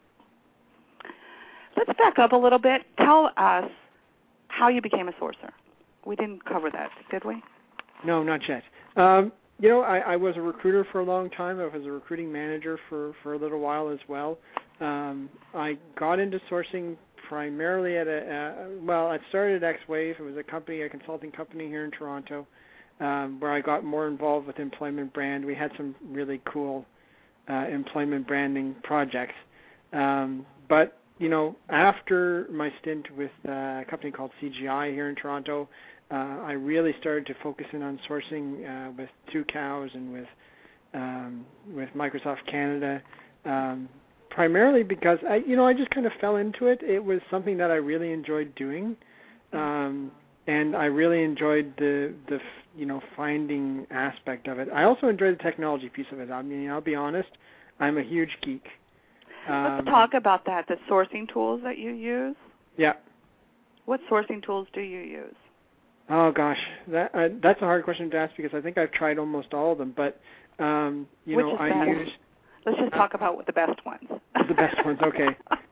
Let's back up a little bit. Tell us how you became a sourcer. We didn't cover that, did we? No, not yet. I was a recruiter for a long time. I was a recruiting manager for a little while as well. I got into sourcing primarily at I started at X-Wave. It was a consulting company here in Toronto, where I got more involved with employment brand. We had some really cool employment branding projects. But after my stint with a company called CGI here in Toronto, I really started to focus in on sourcing with Two Cows and with Microsoft Canada, primarily because I just kind of fell into it. It was something that I really enjoyed doing, and I really enjoyed the finding aspect of it. I also enjoyed the technology piece of it. I mean, I'll be honest, I'm a huge geek. Let's talk about that, the sourcing tools that you use. Yeah. What sourcing tools do you use? Oh, gosh. That's a hard question to ask because I think I've tried almost all of them. But, Which is I use... Let's just talk about the best ones. The best ones, okay.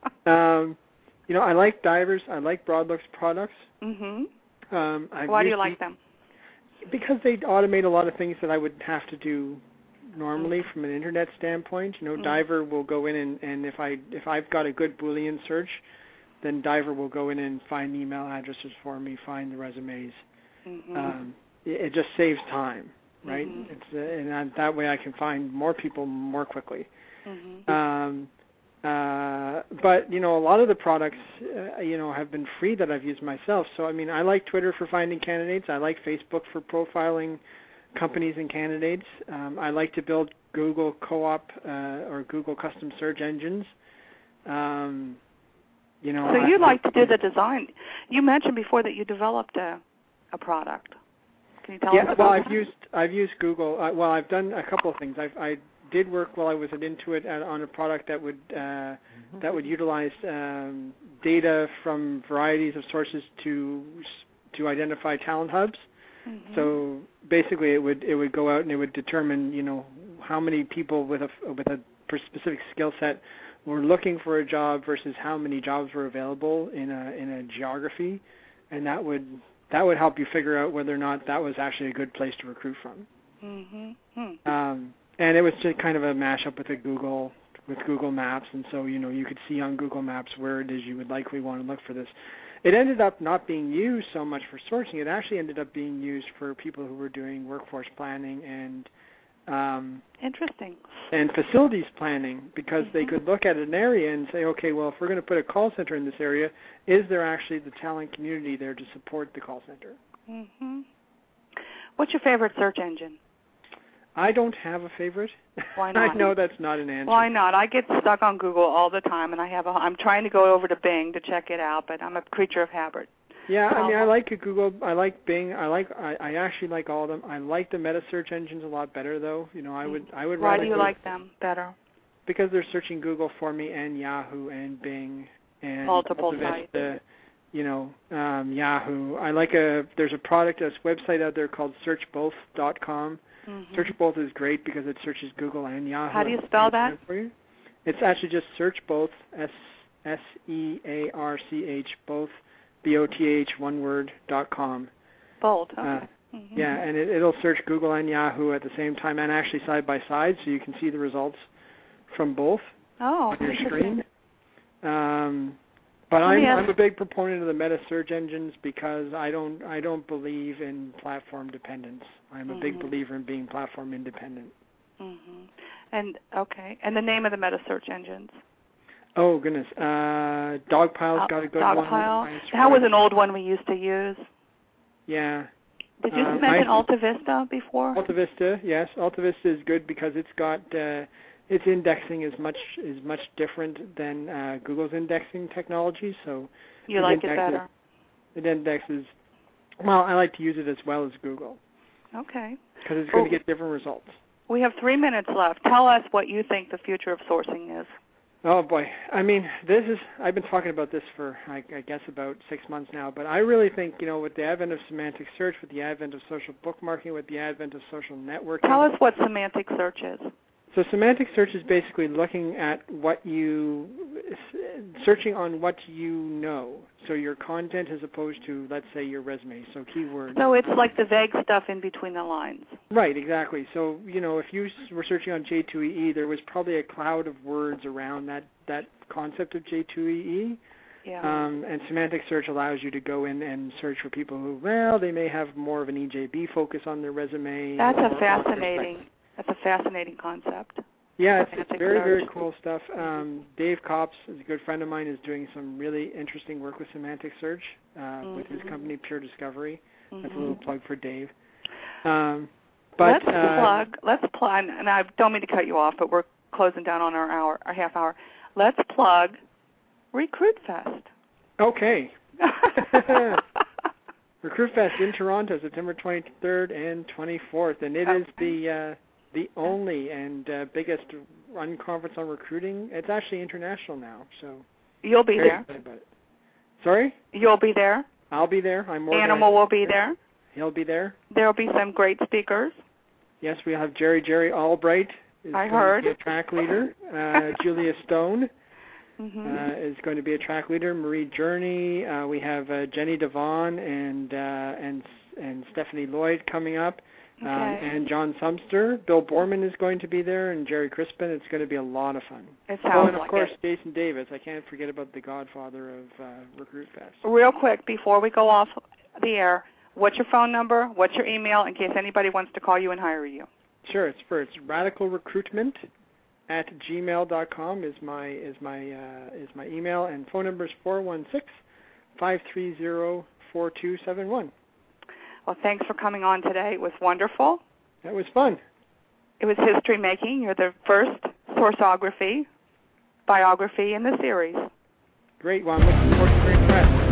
I like Divers. I like Broadlooks products. Mm-hmm. Why do you like them? because they automate a lot of things that I would have to do normally from an internet standpoint. Diver will go in and if I've got a good Boolean search, then Diver will go in and find email addresses for me, find the resumes. It just saves time, right? And that way I can find more people more quickly. But a lot of the products have been free that I've used myself. So I mean, I like Twitter for finding candidates. I like Facebook for profiling companies and candidates. I like to build Google Co-op or Google custom search engines. So you like to do the design. You mentioned before that you developed a product. Can you tell us about that? I've used Google. I've done a couple of things. I did work while I was at Intuit on a product that would utilize data from varieties of sources to identify talent hubs. So basically, it would go out and it would determine how many people with a specific skill set were looking for a job versus how many jobs were available in a geography, and that would help you figure out whether or not that was actually a good place to recruit from. And it was just kind of a mashup with Google Maps, and so you could see on Google Maps where it is you would likely want to look for this. It ended up not being used so much for sourcing. It actually ended up being used for people who were doing workforce planning and interesting and facilities planning, because they could look at an area and say, okay, well, if we're going to put a call center in this area, is there actually the talent community there to support the call center? What's your favorite search engine? I don't have a favorite. Why not? I know that's not an answer. Why not? I get stuck on Google all the time, and I'm trying to go over to Bing to check it out, but I'm a creature of habit. Yeah, I mean, I like Google. I like Bing. I actually like all of them. I like the meta search engines a lot better, though. I would rather. Why do you like them better? Because they're searching Google for me, and Yahoo, and Bing, and multiple sites. Yahoo. There's a website out there called SearchBoth.com. SearchBoth is great because it searches Google and Yahoo. How do you spell that? For you. It's actually just SearchBoth, SEARCH, both, BOTH, one word, .com. Both, okay. Yeah, and it'll search Google and Yahoo at the same time, and actually side by side, so you can see the results from both on your screen. But I'm a big proponent of the meta search engines because I don't believe in platform dependence. I'm a big believer in being platform independent. And the name of the meta search engines? Oh goodness, Dogpile's got a good one. Dogpile. That was an old one we used to use. Yeah. Did you mention AltaVista before? AltaVista, yes. AltaVista is good because it's got its indexing is much different than Google's indexing technology. So you like it better. It indexes. Well, I like to use it as well as Google. Okay. Because it's going to get different results. We have 3 minutes left. Tell us what you think the future of sourcing is. Oh boy, I mean, I've been talking about this for, I guess, about 6 months now, but I really think, with the advent of semantic search, with the advent of social bookmarking, with the advent of social networking. Tell us what semantic search is. So semantic search is basically looking at searching on what you know. So your content as opposed to, let's say, your resume, so keywords. So it's like the vague stuff in between the lines. Right, exactly. So, if you were searching on J2EE, there was probably a cloud of words around that concept of J2EE. Yeah. And semantic search allows you to go in and search for people who, they may have more of an EJB focus on their resume. That's a fascinating concept. Yeah, it's very, very cool stuff. Dave Kops, is a good friend of mine, is doing some really interesting work with semantic search with his company, Pure Discovery. That's a little plug for Dave. Let's plug, and I don't mean to cut you off, but we're closing down on our half hour. Let's plug Recruit Fest. Okay. Recruit Fest in Toronto, September 23rd and 24th, and it is the only and biggest run conference on recruiting. It's actually international now, so you'll be there. Sorry? You'll be there. I'll be there. Animal will be there. He'll be there. There'll be some great speakers. Yes, we have Jerry Albright. I heard. To be a track leader. Julia Stone is going to be a track leader. Marie Journey. We have Jenny Devon and and Stephanie Lloyd coming up. Okay. And John Sumster. Bill Borman is going to be there, and Jerry Crispin. It's going to be a lot of fun. It sounds and of like course, it. Jason Davis. I can't forget about the godfather of Recruit Fest. Real quick, before we go off the air, what's your phone number? What's your email in case anybody wants to call you and hire you? Sure, it's radicalrecruitment@gmail.com is my email, and phone number is 416-530-4271. Well, thanks for coming on today. It was wonderful. That was fun. It was history making. You're the first biography in the series. Great. Well, I'm looking forward to the press.